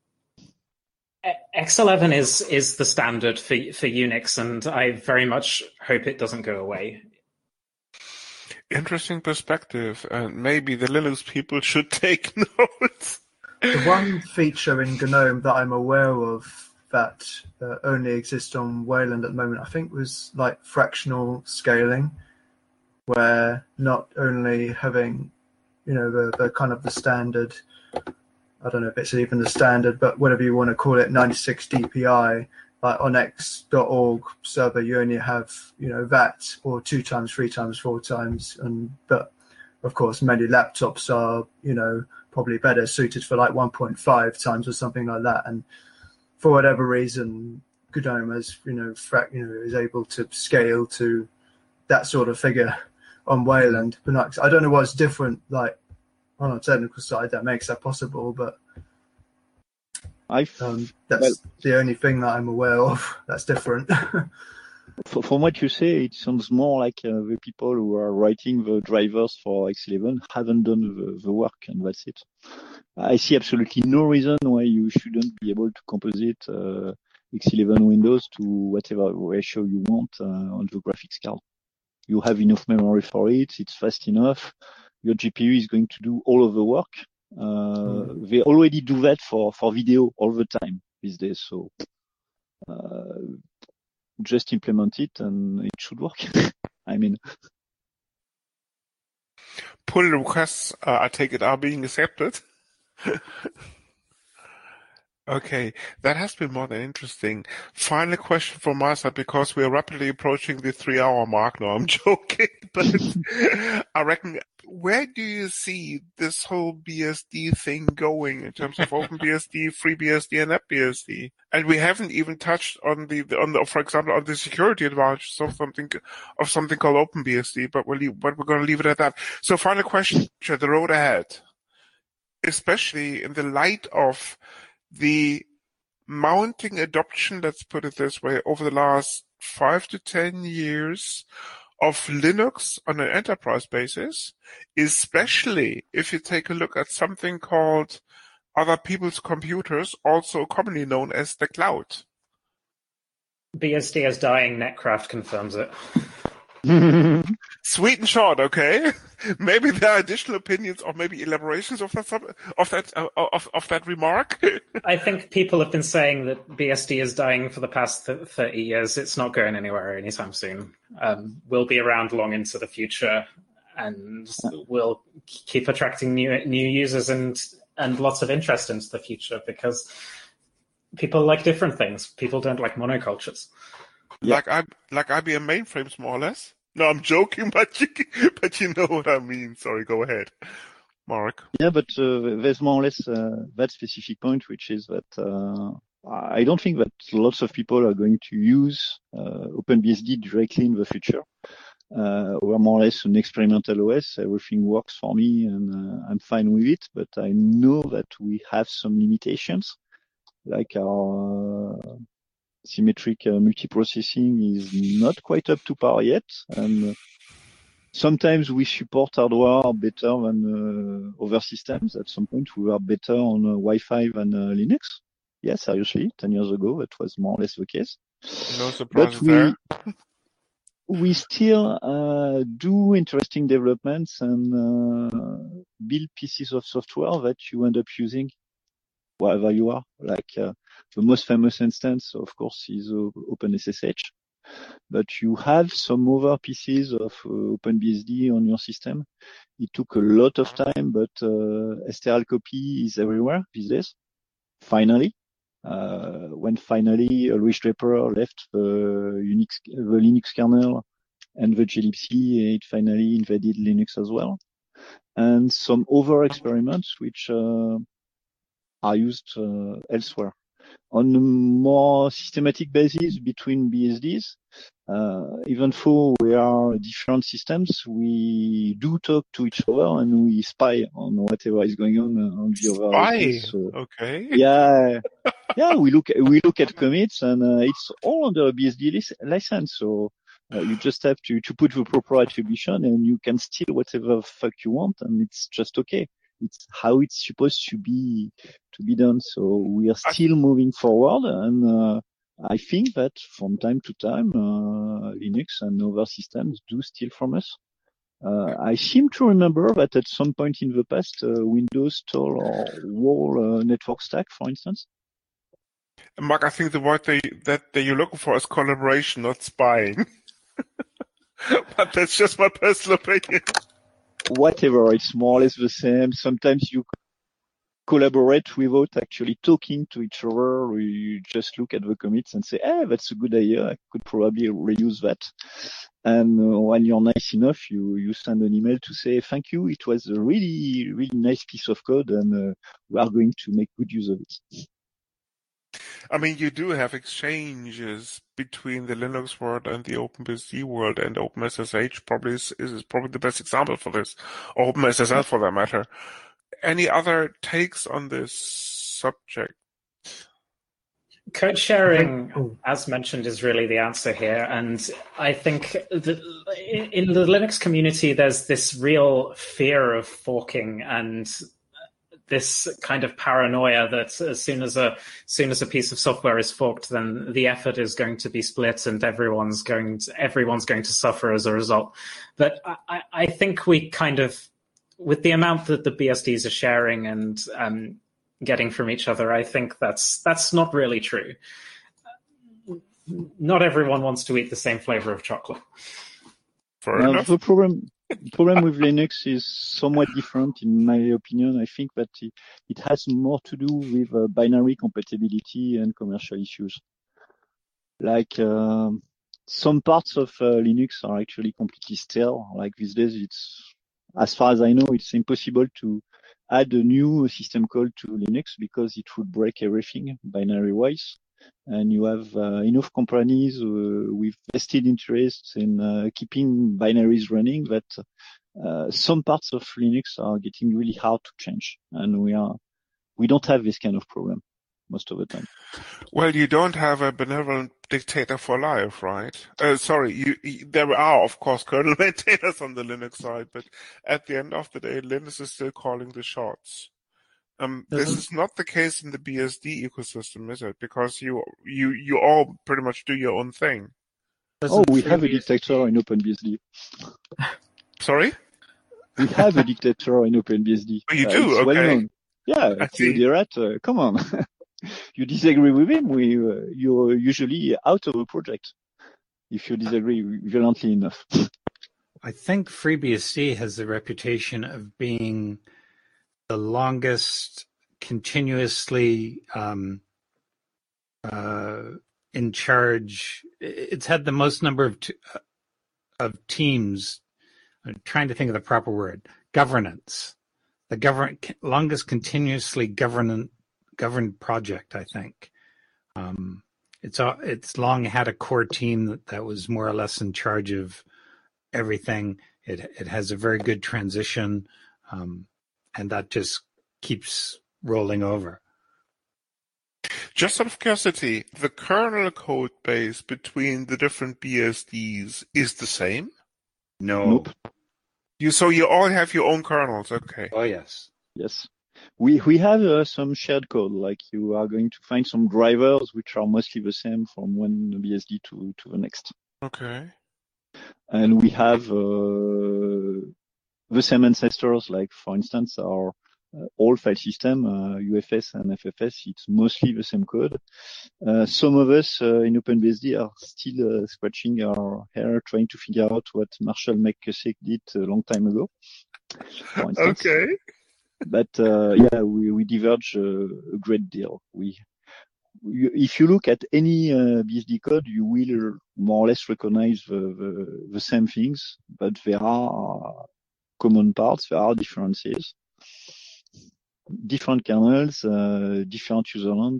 Speaker 8: X11 is the standard for Unix, and I very much hope it doesn't go away.
Speaker 3: Interesting perspective, and maybe the Linux people should take notes.
Speaker 7: The one feature in GNOME that I'm aware of that only exists on Wayland at the moment, I think, was like fractional scaling, where not only having, the kind of the standard, I don't know if it's even the standard, but whatever you want to call it, 96 DPI, like on x.org server, you only have, that or 2 times, 3 times, 4 times. But of course, many laptops are, probably better suited for like 1.5 times or something like that. And for whatever reason, GNOME has, is able to scale to that sort of figure on Wayland. But I don't know what's different, like on a technical side that makes that possible, but that's the only thing that I'm aware of that's different.
Speaker 6: From what you say, it sounds more like the people who are writing the drivers for X11 haven't done the work, and that's it. I see absolutely no reason why you shouldn't be able to composite X11 Windows to whatever ratio you want on the graphics card. You have enough memory for it, it's fast enough, your GPU is going to do all of the work. They already do that for video all the time these days, so just implement it and it should work. I mean,
Speaker 3: pull requests, I take it, are being accepted. Okay, that has been more than interesting. Final question from my side, because we are rapidly approaching the 3-hour mark now. I'm joking, but I reckon, where do you see this whole BSD thing going in terms of OpenBSD, FreeBSD, and NetBSD? And we haven't even touched on for example, on the security advantages of something called OpenBSD, but we're going to leave it at that. So, final question: the road ahead, especially in the light of the mounting adoption, let's put it this way, over the last 5 to 10 years of Linux on an enterprise basis, especially if you take a look at something called other people's computers, also commonly known as the cloud.
Speaker 8: BSD is dying, Netcraft confirms it.
Speaker 3: Sweet and short, okay? Maybe there are additional opinions or maybe elaborations of that remark.
Speaker 8: I think people have been saying that BSD is dying for the past 30 years. It's not going anywhere anytime soon. We'll be around long into the future, and we'll keep attracting new users and lots of interest into the future because people like different things. People don't like monocultures.
Speaker 3: Like IBM mainframes, more or less. No, I'm joking, but you know what I mean. Sorry, go ahead, Mark.
Speaker 6: Yeah, but there's more or less that specific point, which is that I don't think that lots of people are going to use OpenBSD directly in the future. We're more or less an experimental OS. Everything works for me, and I'm fine with it. But I know that we have some limitations, like our symmetric multiprocessing is not quite up to par yet, and sometimes we support hardware better than other systems. At some point, we were better on Wi-Fi than Linux. Yeah, seriously, 10 years ago, that was more or less the case.
Speaker 3: No surprises there.
Speaker 6: We still do interesting developments and build pieces of software that you end up using wherever you are. Like the most famous instance, of course, is OpenSSH. But you have some other pieces of OpenBSD on your system. It took a lot of time, but strlcopy is everywhere these days. Finally, when finally Ulrich Draper left the Linux kernel and the glibc, it finally invaded Linux as well. And some other experiments which are used elsewhere. On a more systematic basis between BSDs, even though we are different systems, we do talk to each other and we spy on whatever is going on the other.
Speaker 3: Spy?
Speaker 6: So,
Speaker 3: okay.
Speaker 6: Yeah. Yeah, we look at commits, and it's all under a BSD license. So you just have to put the proper attribution, and you can steal whatever fuck you want, and it's just okay. It's how it's supposed to be done. So we are still moving forward, and I think that from time to time, Linux and other systems do steal from us. I seem to remember that at some point in the past, Windows stole our whole network stack, for instance.
Speaker 3: Mark, I think the word that you're looking for is collaboration, not spying. But that's just my personal opinion.
Speaker 6: Whatever, it's more or less the same. Sometimes you collaborate without actually talking to each other, or you just look at the commits and say, that's a good idea, I could probably reuse that. And when you're nice enough, you send an email to say, thank you, it was a really, really nice piece of code, and we are going to make good use of it.
Speaker 3: I mean, you do have exchanges between the Linux world and the OpenBSD world, and OpenSSH probably is probably the best example for this, or OpenSSL for that matter. Any other takes on this subject?
Speaker 8: Code sharing, as mentioned, is really the answer here. And I think that in the Linux community, there's this real fear of forking and this kind of paranoia that as soon as a piece of software is forked, then the effort is going to be split and everyone's going to suffer as a result. But I think we kind of, with the amount that the BSDs are sharing and getting from each other, I think that's not really true. Not everyone wants to eat the same flavor of chocolate.
Speaker 6: The problem with Linux is somewhat different, in my opinion. I think that it has more to do with binary compatibility and commercial issues. Like some parts of Linux are actually completely stale. Like these days, it's, as far as I know, it's impossible to add a new system call to Linux because it would break everything binary-wise. And you have enough companies with vested interests in keeping binaries running that some parts of Linux are getting really hard to change, and we don't have this kind of problem most of the time.
Speaker 3: Well, you don't have a benevolent dictator for life, right? Sorry, there are, of course, kernel maintainers on the Linux side, but at the end of the day, Linux is still calling the shots. This is not the case in the BSD ecosystem, is it? Because you all pretty much do your own thing.
Speaker 6: We have a dictator in OpenBSD.
Speaker 3: Sorry?
Speaker 6: We have a dictator in OpenBSD.
Speaker 3: Oh, you do?
Speaker 6: It's
Speaker 3: okay.
Speaker 6: well known. Yeah, Theodorat, come on. You disagree with him, you're usually out of a project if you disagree violently enough.
Speaker 5: I think FreeBSD has the reputation of being the longest continuously in charge. It's had the most number of teams. I'm trying to think of the proper word. Governance. The longest continuously governed project, I think. It's long had a core team that was more or less in charge of everything. It has a very good transition, and that just keeps rolling over.
Speaker 3: Just out of curiosity, the kernel code base between the different BSDs is the same?
Speaker 5: No.
Speaker 6: Nope.
Speaker 3: So you all have your own kernels, okay.
Speaker 5: Oh, yes.
Speaker 6: Yes. We have some shared code, like you are going to find some drivers which are mostly the same from one BSD to the next.
Speaker 3: Okay.
Speaker 6: And we have the same ancestors, like for instance our old file system, UFS and FFS, it's mostly the same code. Some of us in OpenBSD are still scratching our hair trying to figure out what Marshall McCusick did a long time ago, for instance.
Speaker 3: Okay.
Speaker 6: But we diverge a great deal. If you look at any BSD code, you will more or less recognize the same things, but there are common parts, there are differences. Different kernels, different userland,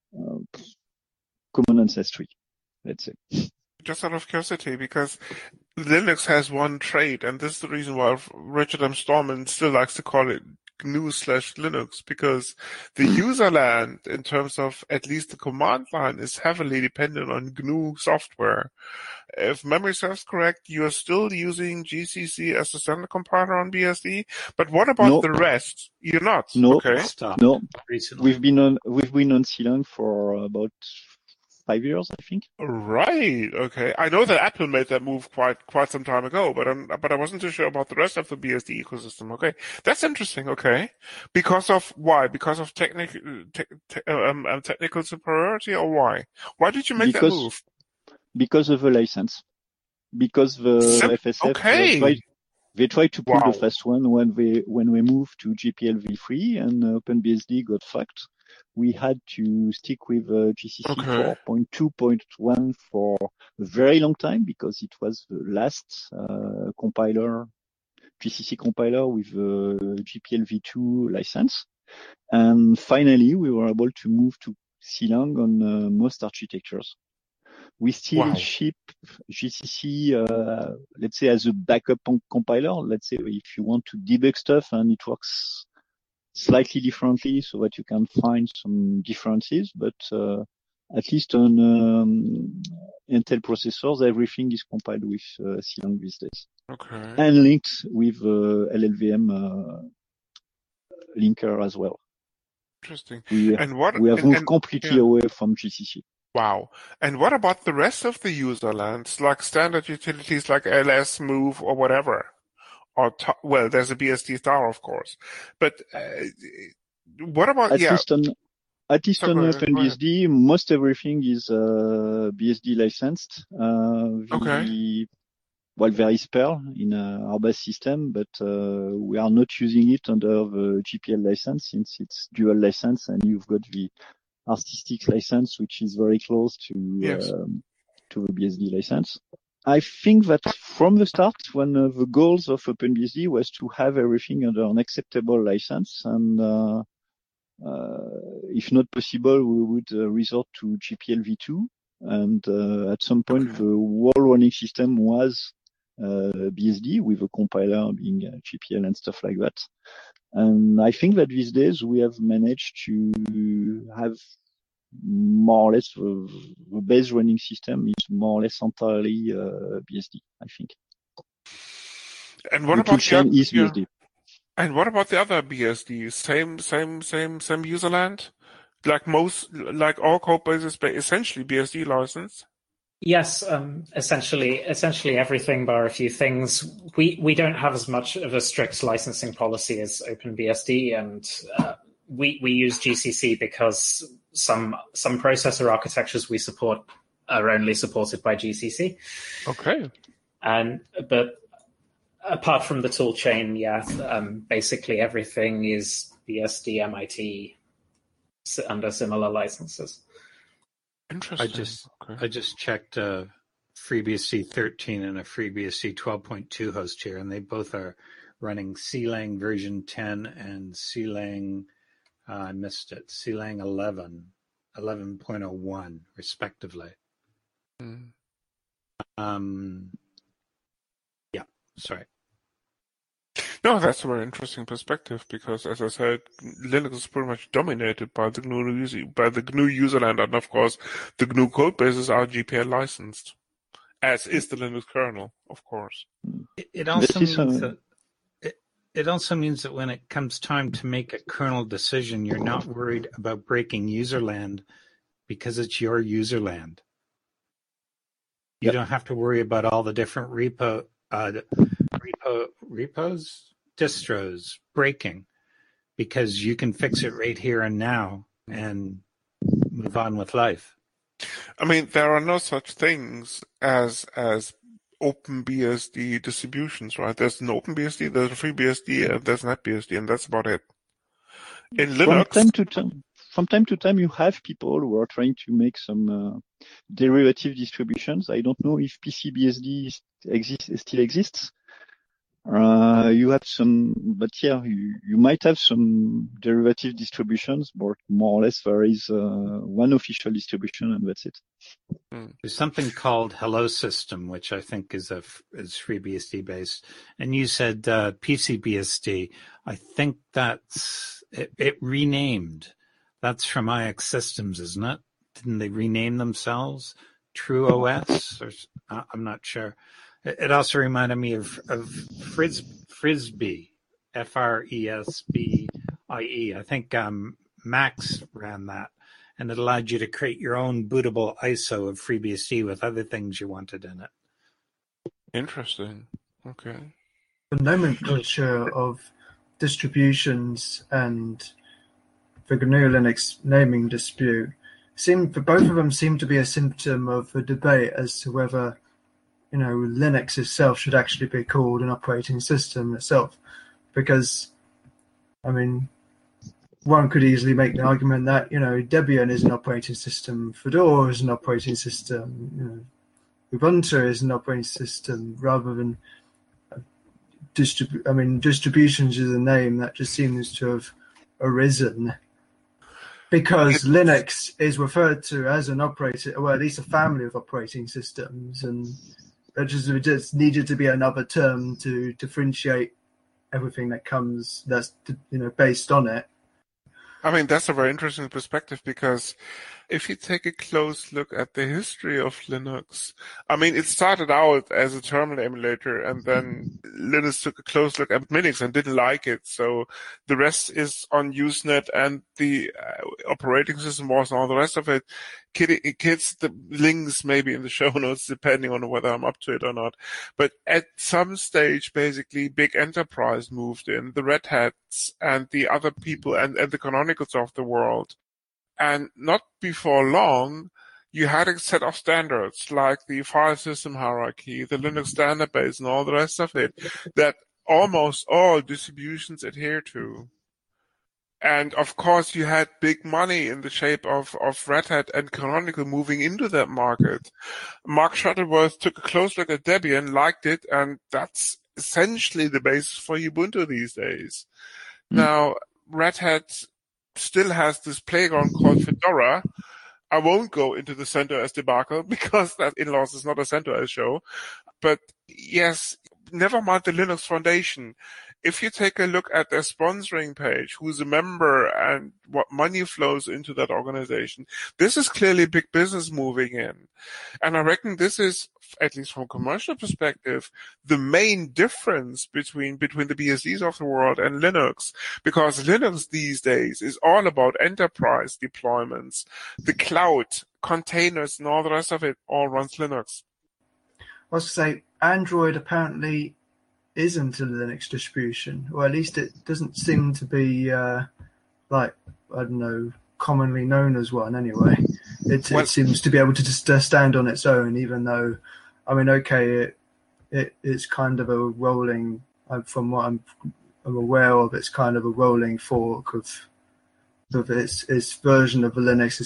Speaker 6: common ancestry, let's say.
Speaker 3: Just out of curiosity, because Linux has one trait, and this is the reason why Richard M. Stallman still likes to call it GNU/Linux, because the user land, in terms of at least the command line, is heavily dependent on GNU software. If memory serves correct, you are still using GCC as the standard compiler on BSD, but what about the rest? You're not?
Speaker 6: No.
Speaker 3: Okay.
Speaker 5: Stop.
Speaker 6: No.
Speaker 5: Recently.
Speaker 6: We've been on Clang for about 5 years, I think.
Speaker 3: Right. Okay. I know that Apple made that move quite some time ago, but I wasn't too sure about the rest of the BSD ecosystem. Okay, that's interesting. Okay, because of why? Because of technical superiority, or why? Why did you make that move?
Speaker 6: Because of the license. Because the FSF they tried to pull the fast one when we moved to GPL v3 and OpenBSD got fucked. We had to stick with GCC 4.2.1 for a very long time because it was the last GCC compiler with GPL v2 license. And finally, we were able to move to Clang on most architectures. We still ship GCC, let's say, as a backup compiler. Let's say if you want to debug stuff and it works slightly differently so that you can find some differences, but at least on Intel processors, everything is compiled with Clang these days.
Speaker 3: Okay.
Speaker 6: And linked with LLVM linker as well.
Speaker 3: Interesting.
Speaker 6: We have moved completely away from GCC.
Speaker 3: Wow. And what about the rest of the user lands, like standard utilities like ls, move, or whatever? Or there's a BSD star, of course. But what about
Speaker 6: at least on OpenBSD, most everything is BSD licensed. There is Perl in our base system, but we are not using it under the GPL license since it's dual license, and you've got the Artistics license, which is very close to the BSD license. I think that from the start, one of the goals of OpenBSD was to have everything under an acceptable license, and if not possible, we would resort to GPL v2. And at some point, the whole running system was BSD, with a compiler being GPL and stuff like that. And I think that these days we have managed to have more or less the base running system is more or less entirely BSD, I think.
Speaker 3: And what
Speaker 6: the
Speaker 3: about
Speaker 6: toolchain is
Speaker 3: yeah.
Speaker 6: BSD.
Speaker 3: And what about the other BSDs? Same userland? Like all code bases, essentially BSD licensed?
Speaker 8: Yes, essentially everything bar a few things. We don't have as much of a strict licensing policy as OpenBSD, and we use GCC because some processor architectures we support are only supported by GCC.
Speaker 3: Okay.
Speaker 8: But apart from the tool chain, basically everything is BSD MIT under similar licenses.
Speaker 3: Interesting.
Speaker 5: I just checked FreeBSD 13 and a FreeBSD 12.2 host here, and they both are running CLang version 10 and CLang, I missed it, CLang 11.01, respectively. Sorry.
Speaker 3: No, that's a very interesting perspective because, as I said, Linux is pretty much dominated by the GNU userland, and of course, the GNU code bases are GPL licensed, as is the Linux kernel, of course.
Speaker 5: It also means that when it comes time to make a kernel decision, you're not worried about breaking userland because it's your userland. You don't have to worry about all the different distros breaking, because you can fix it right here and now and move on with life.
Speaker 3: I mean, there are no such things as OpenBSD distributions, right? There's an OpenBSD, there's a FreeBSD, and there's NetBSD, and that's about it. In Linux,
Speaker 6: from time to time, you have people who are trying to make some derivative distributions. I don't know if PCBSD still exists. You have some, but you might have some derivative distributions, but more or less there is one official distribution, and that's it.
Speaker 5: There's something called Hello System, which I think is FreeBSD based, and you said PCBSD. I think that's it renamed. That's from IX Systems, isn't it? Didn't they rename themselves TrueOS? Or I'm not sure. It also reminded me of Frisbee, FRESBIE. I think Max ran that, and it allowed you to create your own bootable ISO of FreeBSD with other things you wanted in it.
Speaker 3: Interesting. Okay.
Speaker 7: The nomenclature of distributions and the GNU Linux naming dispute both of them seem to be a symptom of a debate as to whether Linux itself should actually be called an operating system itself, because, I mean, one could easily make the argument that, Debian is an operating system, Fedora is an operating system, Ubuntu is an operating system, rather than distributions is a name that just seems to have arisen because Linux is referred to as an operating, or at least a family of operating systems, and it just needed to be another term to differentiate everything that's based on it.
Speaker 3: I mean, that's a very interesting perspective, because if you take a close look at the history of Linux, I mean, it started out as a terminal emulator, and then Linux took a close look at Minix and didn't like it. So the rest is on Usenet, and the operating system was and all the rest of it. Kids, the links maybe in the show notes, depending on whether I'm up to it or not. But at some stage, basically, big enterprise moved in, the Red Hats and the other people and the Canonicals of the world. And not before long, you had a set of standards like the file system hierarchy, the Linux standard base, and all the rest of it that almost all distributions adhere to. And of course, you had big money in the shape of Red Hat and Canonical moving into that market. Mark Shuttleworth took a close look at Debian, liked it, and that's essentially the basis for Ubuntu these days. Now, Red Hat still has this playground called Fedora. I won't go into the CentOS debacle because that in-laws is not a CentOS show. But yes, never mind the Linux Foundation. if you take a look at their sponsoring page, who's a member and what money flows into that organization, this is clearly big business moving in. And I reckon this is, at least from a commercial perspective, the main difference between the BSDs of the world and Linux, because Linux these days is all about enterprise deployments. The cloud, containers, and all the rest of it all runs Linux.
Speaker 7: I was going to say, Android apparently isn't a Linux distribution, or at least it doesn't seem to be commonly known as one anyway. It seems to be able to just stand on its own, even though, it's kind of a rolling, from what I'm aware of, it's kind of a rolling fork of its version of Linux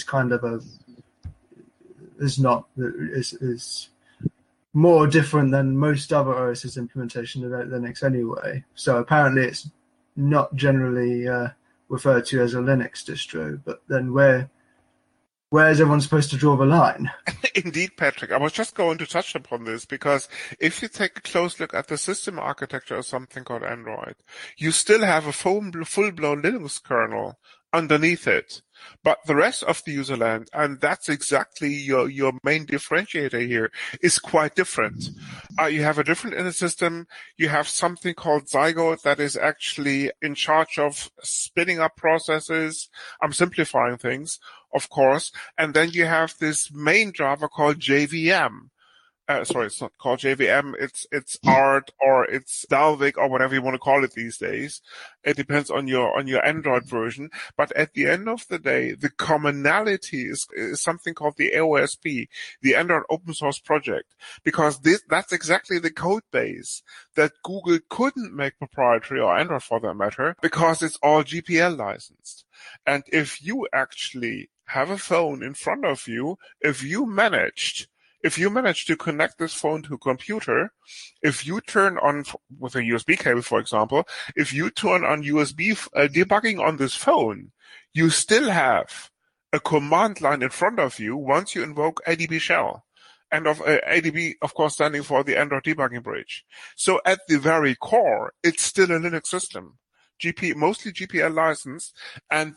Speaker 7: is more different than most other OS's implementation of Linux anyway. So apparently it's not generally referred to as a Linux distro, but then where is everyone supposed to draw the line?
Speaker 3: Indeed, Patrick. I was just going to touch upon this, because if you take a close look at the system architecture of something called Android, you still have a full-blown Linux kernel underneath it. But the rest of the user land, and that's exactly your main differentiator here, is quite different. You have a different inner system. You have something called Zygote that is actually in charge of spinning up processes. I'm simplifying things, of course. And then you have this main driver called JVM. Sorry, it's not called JVM. It's ART or it's Dalvik or whatever you want to call it these days. It depends on your Android version. But at the end of the day, the commonality is something called the AOSP, the Android Open Source Project, because that's exactly the code base that Google couldn't make proprietary, or Android for that matter, because it's all GPL licensed. And if you actually have a phone in front of you, if you manage to connect this phone to a computer, if you turn on, with a USB cable, for example, if you turn on USB debugging on this phone, you still have a command line in front of you once you invoke ADB shell. And ADB, of course, standing for the Android Debugging Bridge. So at the very core, it's still a Linux system. Mostly GPL licensed, and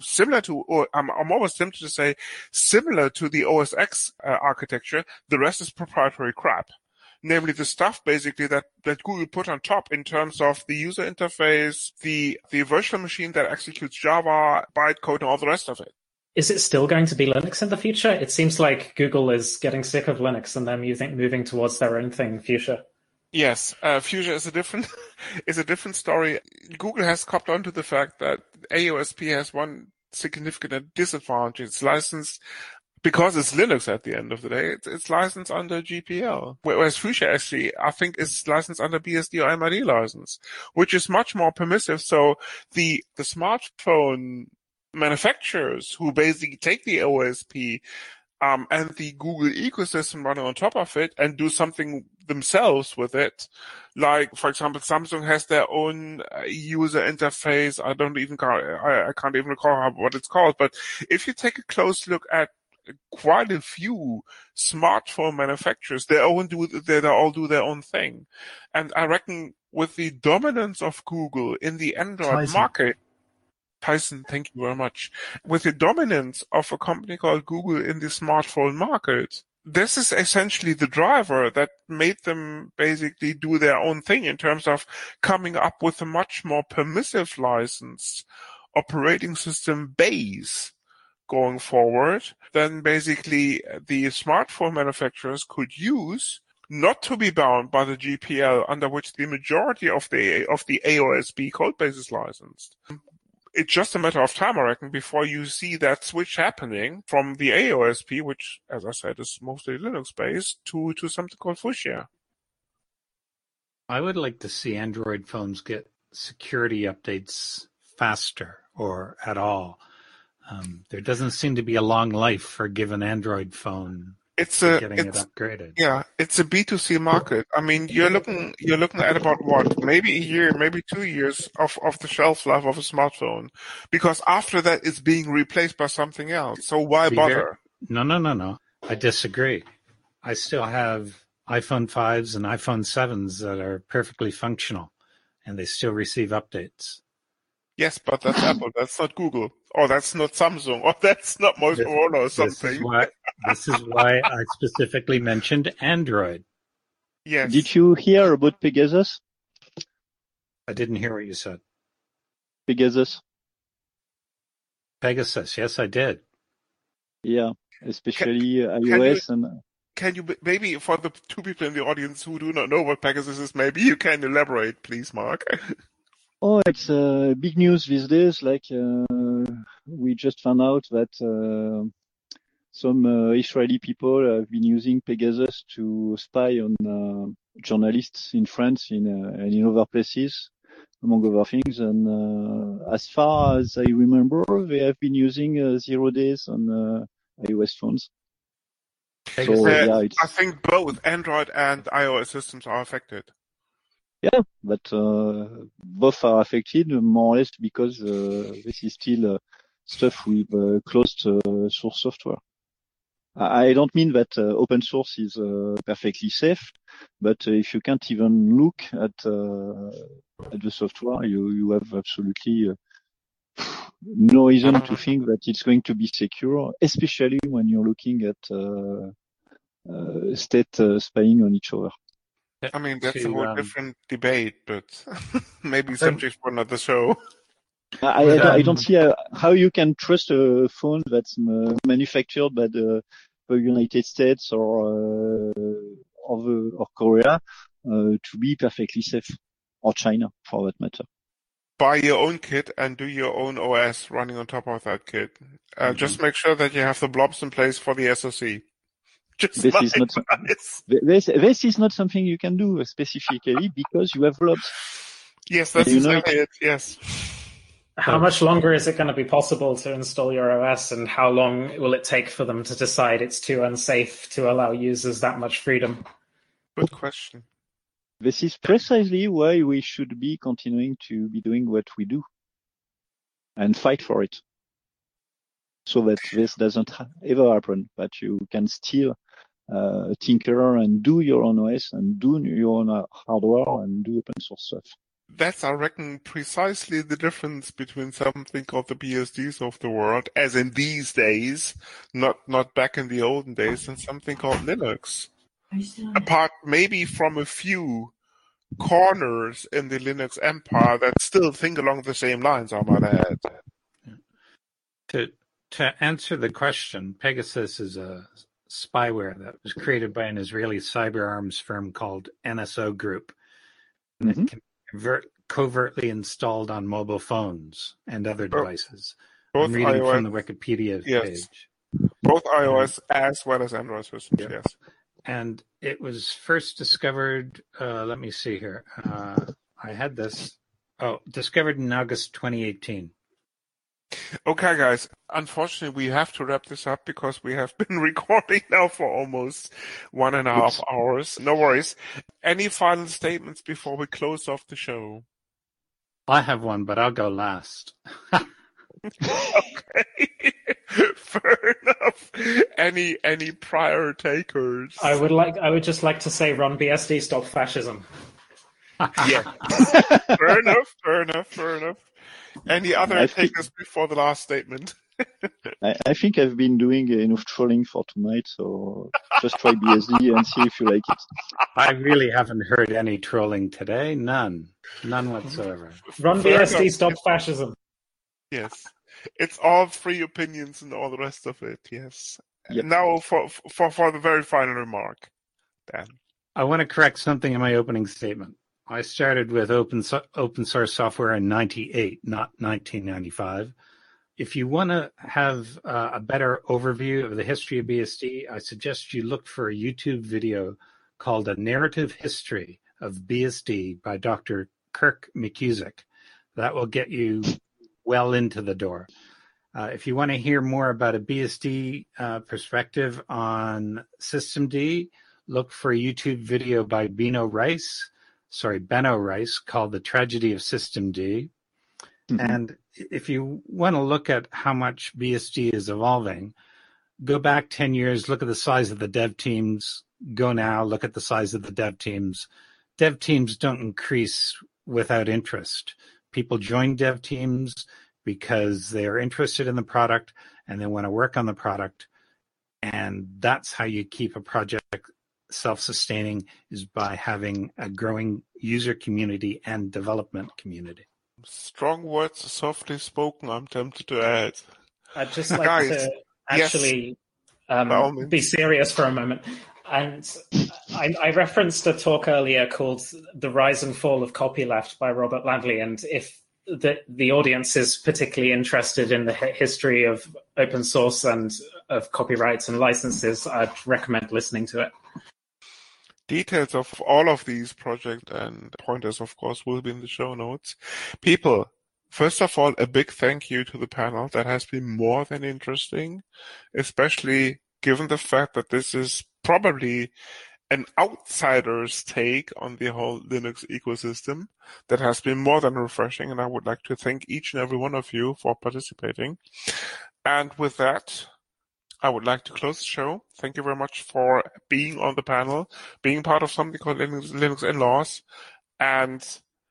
Speaker 3: I'm almost tempted to say, similar to the OS X architecture, the rest is proprietary crap. Namely, the stuff basically that Google put on top in terms of the user interface, the virtual machine that executes Java, bytecode, and all the rest of it.
Speaker 8: Is it still going to be Linux in the future? It seems like Google is getting sick of Linux and they're moving towards their own thing, Fuchsia.
Speaker 3: Yes, Fuchsia is a different story. Google has copped on to the fact that AOSP has one significant disadvantage. It's licensed, because it's Linux at the end of the day, it's licensed under GPL. Whereas Fuchsia actually, I think, is licensed under BSD or MID license, which is much more permissive. So the smartphone manufacturers who basically take the OSP and the Google ecosystem running on top of it and do something themselves with it. Like, for example, Samsung has their own user interface. I can't even recall what it's called. But if you take a close look at quite a few smartphone manufacturers, they all do their own thing. And I reckon with the dominance of Google in the Android market, Tyson, thank you very much. With the dominance of a company called Google in the smartphone market, this is essentially the driver that made them basically do their own thing in terms of coming up with a much more permissive licensed operating system base going forward than basically the smartphone manufacturers could use, not to be bound by the GPL under which the majority of the AOSP code base is licensed. It's just a matter of time, I reckon, before you see that switch happening from the AOSP, which, as I said, is mostly Linux-based, to something called Fuchsia.
Speaker 5: I would like to see Android phones get security updates faster or at all. There doesn't seem to be a long life for a given Android phone. It's upgraded.
Speaker 3: Yeah, it's a B2C market. I mean, you're looking at about what, maybe a year, maybe 2 years of the shelf life of a smartphone, because after that it's being replaced by something else. So why bother?
Speaker 5: No. I disagree. I still have iPhone 5s and iPhone 7s that are perfectly functional, and they still receive updates.
Speaker 3: Yes, but that's Apple. That's not Google. Or that's not Samsung. Or that's not Motorola or something.
Speaker 5: This is why I specifically mentioned Android.
Speaker 3: Yes.
Speaker 6: Did you hear about Pegasus?
Speaker 5: I didn't hear what you said.
Speaker 6: Pegasus.
Speaker 5: Pegasus, yes, I did.
Speaker 6: Yeah, especially iOS and.
Speaker 3: Can you maybe, for the two people in the audience who do not know what Pegasus is, maybe you can elaborate, please, Mark.
Speaker 6: Oh, it's big news these days. Like we just found out that some Israeli people have been using Pegasus to spy on journalists in France and in other places, among other things. And as far as I remember, they have been using 0 days on iOS phones. So, yeah,
Speaker 3: I think both Android and iOS systems are affected.
Speaker 6: Yeah, but both are affected more or less because this is still stuff with closed source software. I don't mean that open source is perfectly safe, but if you can't even look at the software, you have absolutely no reason to think that it's going to be secure, especially when you're looking at state spying on each other.
Speaker 3: I mean, that's a whole different debate, but maybe subject for another show.
Speaker 6: I don't see how you can trust a phone that's manufactured by the United States or Korea to be perfectly safe, or China for that matter.
Speaker 3: Buy your own kit and do your own OS running on top of that kit. Just make sure that you have the blobs in place for the SoC. This
Speaker 6: is not something you can do specifically because you have blobs.
Speaker 3: Yes, that's exactly it. Yes.
Speaker 8: How much longer is it going to be possible to install your OS, and how long will it take for them to decide it's too unsafe to allow users that much freedom?
Speaker 3: Good question.
Speaker 6: This is precisely why we should be continuing to be doing what we do and fight for it, so that this doesn't ever happen, but you can still tinker and do your own OS and do your own hardware and do open source stuff.
Speaker 3: That's, I reckon, precisely the difference between something called the BSDs of the world, as in these days, not back in the olden days, and something called Linux. Apart maybe from a few corners in the Linux empire that still think along the same lines, I might add.
Speaker 5: To answer the question, Pegasus is a spyware that was created by an Israeli cyber arms firm called NSO Group. And it can be covertly installed on mobile phones and other devices. I'm reading iOS, from the Wikipedia page.
Speaker 3: Both iOS as well as Android systems, yes.
Speaker 5: And it was first discovered, let me see here. I had this, discovered in August 2018.
Speaker 3: Okay, guys. Unfortunately, we have to wrap this up because we have been recording now for almost 1.5 hours. No worries. Any final statements before we close off the show?
Speaker 5: I have one, but I'll go last.
Speaker 3: Okay. Fair enough. Any prior takers?
Speaker 8: I would just like to say, Ron BSD, stop fascism.
Speaker 3: Yeah. Fair enough. Any other takers before the last statement?
Speaker 6: I think I've been doing enough trolling for tonight, so just try BSD and see if you like it.
Speaker 5: I really haven't heard any trolling today. None whatsoever.
Speaker 8: Run BSD, stop fascism.
Speaker 3: Yes. It's all free opinions and all the rest of it, yes.
Speaker 6: Yep.
Speaker 3: Now for the very final remark, Dan.
Speaker 5: I want to correct something in my opening statement. I started with open source software in 1998, not 1995. If you want to have a better overview of the history of BSD, I suggest you look for a YouTube video called A Narrative History of BSD by Dr. Kirk McKusick. That will get you well into the door. If you want to hear more about a BSD perspective on systemd, look for a YouTube video by Benno Rice called The Tragedy of Systemd. Mm-hmm. And if you want to look at how much BSD is evolving, go back 10 years, look at the size of the dev teams. Go now, look at the size of the dev teams. Dev teams don't increase without interest. People join dev teams because they are interested in the product and they want to work on the product. And that's how you keep a project self-sustaining, is by having a growing user community and development community.
Speaker 3: Strong words, softly spoken, I'm tempted to add.
Speaker 8: I'd just like
Speaker 3: Guys,
Speaker 8: to actually be serious for a moment. And I referenced a talk earlier called The Rise and Fall of Copyleft by Robert Ladley. And if the audience is particularly interested in the history of open source and of copyrights and licenses, I'd recommend listening to it.
Speaker 3: Details of all of these projects and pointers, of course, will be in the show notes. People, first of all, a big thank you to the panel. That has been more than interesting, especially given the fact that this is probably an outsider's take on the whole Linux ecosystem. That has been more than refreshing, and I would like to thank each and every one of you for participating. And with that, I would like to close the show. Thank you very much for being on the panel, being part of something called Linux In-Laws, and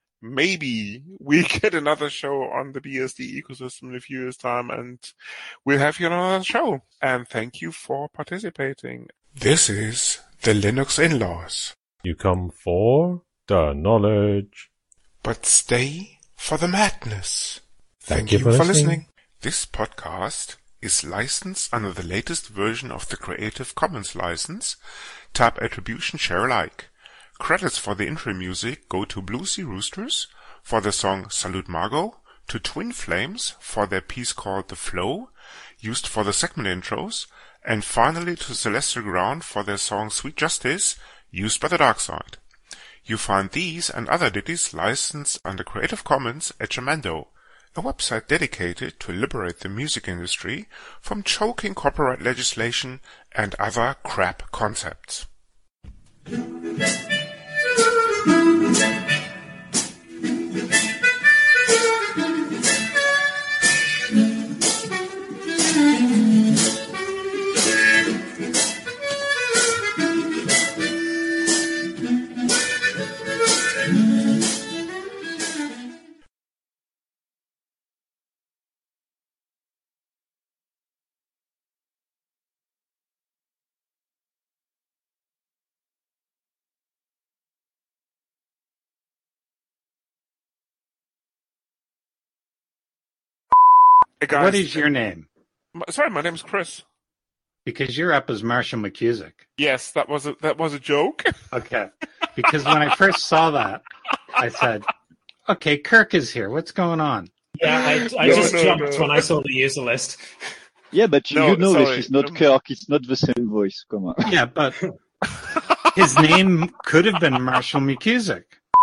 Speaker 3: maybe we get another show on the BSD ecosystem in a few years' time, and we'll have you on another show. And thank you for participating. This is the Linux In-Laws.
Speaker 4: You come for the knowledge,
Speaker 3: but stay for the madness.
Speaker 4: Thank you for listening.
Speaker 3: This podcast is licensed under the latest version of the Creative Commons license, Tab Attribution Share Alike. Credits for the intro music go to Blue Sea Roosters for the song Salute Margot, to Twin Flames for their piece called The Flow, used for the segment intros, and finally to Celestial Ground for their song Sweet Justice, used by the Dark Side. You find these and other ditties licensed under Creative Commons at Jamendo, a website dedicated to liberate the music industry from choking copyright legislation and other crap concepts. Hey guys,
Speaker 5: What is your name?
Speaker 3: Sorry, my name's Chris.
Speaker 5: Because you're up as Marshall McCusick.
Speaker 3: Yes, that was a joke.
Speaker 5: Okay. Because when I first saw that, I said, okay, Kirk is here. What's going on?
Speaker 8: Yeah, I just jumped when I saw the user list.
Speaker 6: Yeah, but
Speaker 3: No,
Speaker 6: that
Speaker 3: sorry.
Speaker 6: it's not Kirk. It's not the same voice. Come on.
Speaker 5: Yeah, but his name could have been Marshall McCusick.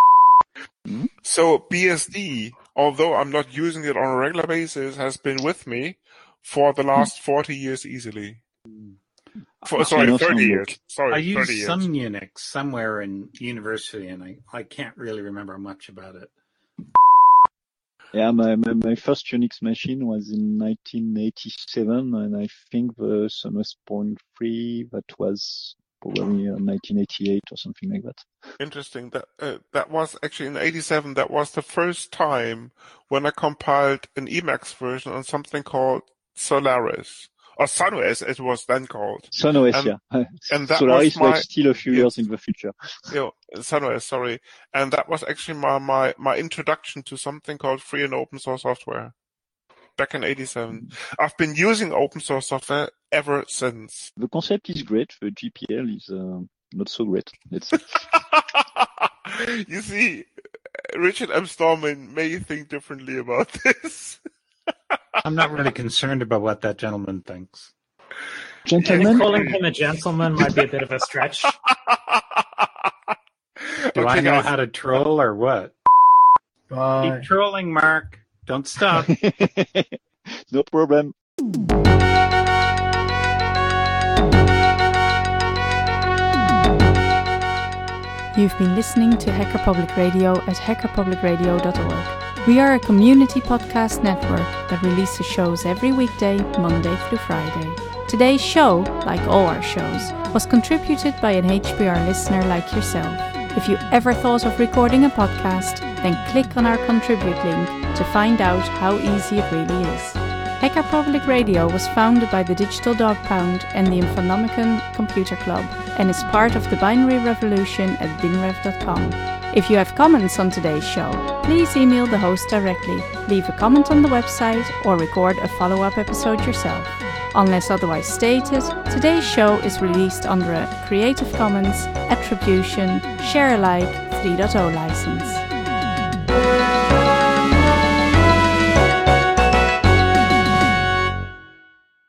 Speaker 3: So BSD, although I'm not using it on a regular basis, has been with me for the last 40 years easily. Sorry, 30 years. Sorry,
Speaker 5: I
Speaker 3: 30
Speaker 5: used
Speaker 3: years.
Speaker 5: some Unix somewhere in university, and I can't really remember much about it.
Speaker 6: Yeah, my first Unix machine was in 1987, and I think the Sonos 0.3 that was probably 1988 or something like that.
Speaker 3: Interesting. That was actually in 87. That was the first time when I compiled an Emacs version on something called Solaris. Or SunOS, it was then called.
Speaker 6: SunOS, yeah.
Speaker 3: And that
Speaker 6: Solaris
Speaker 3: was my,
Speaker 6: like still a few years in the future.
Speaker 3: SunOS, sorry. And that was actually my introduction to something called free and open source software. Back in 87. I've been using open source software ever since.
Speaker 6: The concept is great. The GPL is not so great. Let's say.
Speaker 3: You see, Richard M. Stallman may think differently about this.
Speaker 5: I'm not really concerned about what that gentleman thinks.
Speaker 6: Gentlemen,
Speaker 8: Calling him a gentleman might be a bit of a stretch.
Speaker 5: Do I know how to troll or what?
Speaker 7: Bye.
Speaker 5: Keep trolling, Mark. Don't stop.
Speaker 6: no problem.
Speaker 2: You've been listening to Hacker Public Radio at hackerpublicradio.org. We are a community podcast network that releases shows every weekday, Monday through Friday. Today's show, like all our shows, was contributed by an HPR listener like yourself. If you ever thought of recording a podcast, then click on our Contribute link to find out how easy it really is. Hacker Public Radio was founded by the Digital Dog Pound and the Infonomicon Computer Club and is part of the binary revolution at binrev.com. If you have comments on today's show, please email the host directly, leave a comment on the website, or record a follow-up episode yourself. Unless otherwise stated, today's show is released under a Creative Commons Attribution Share Alike 3.0 license.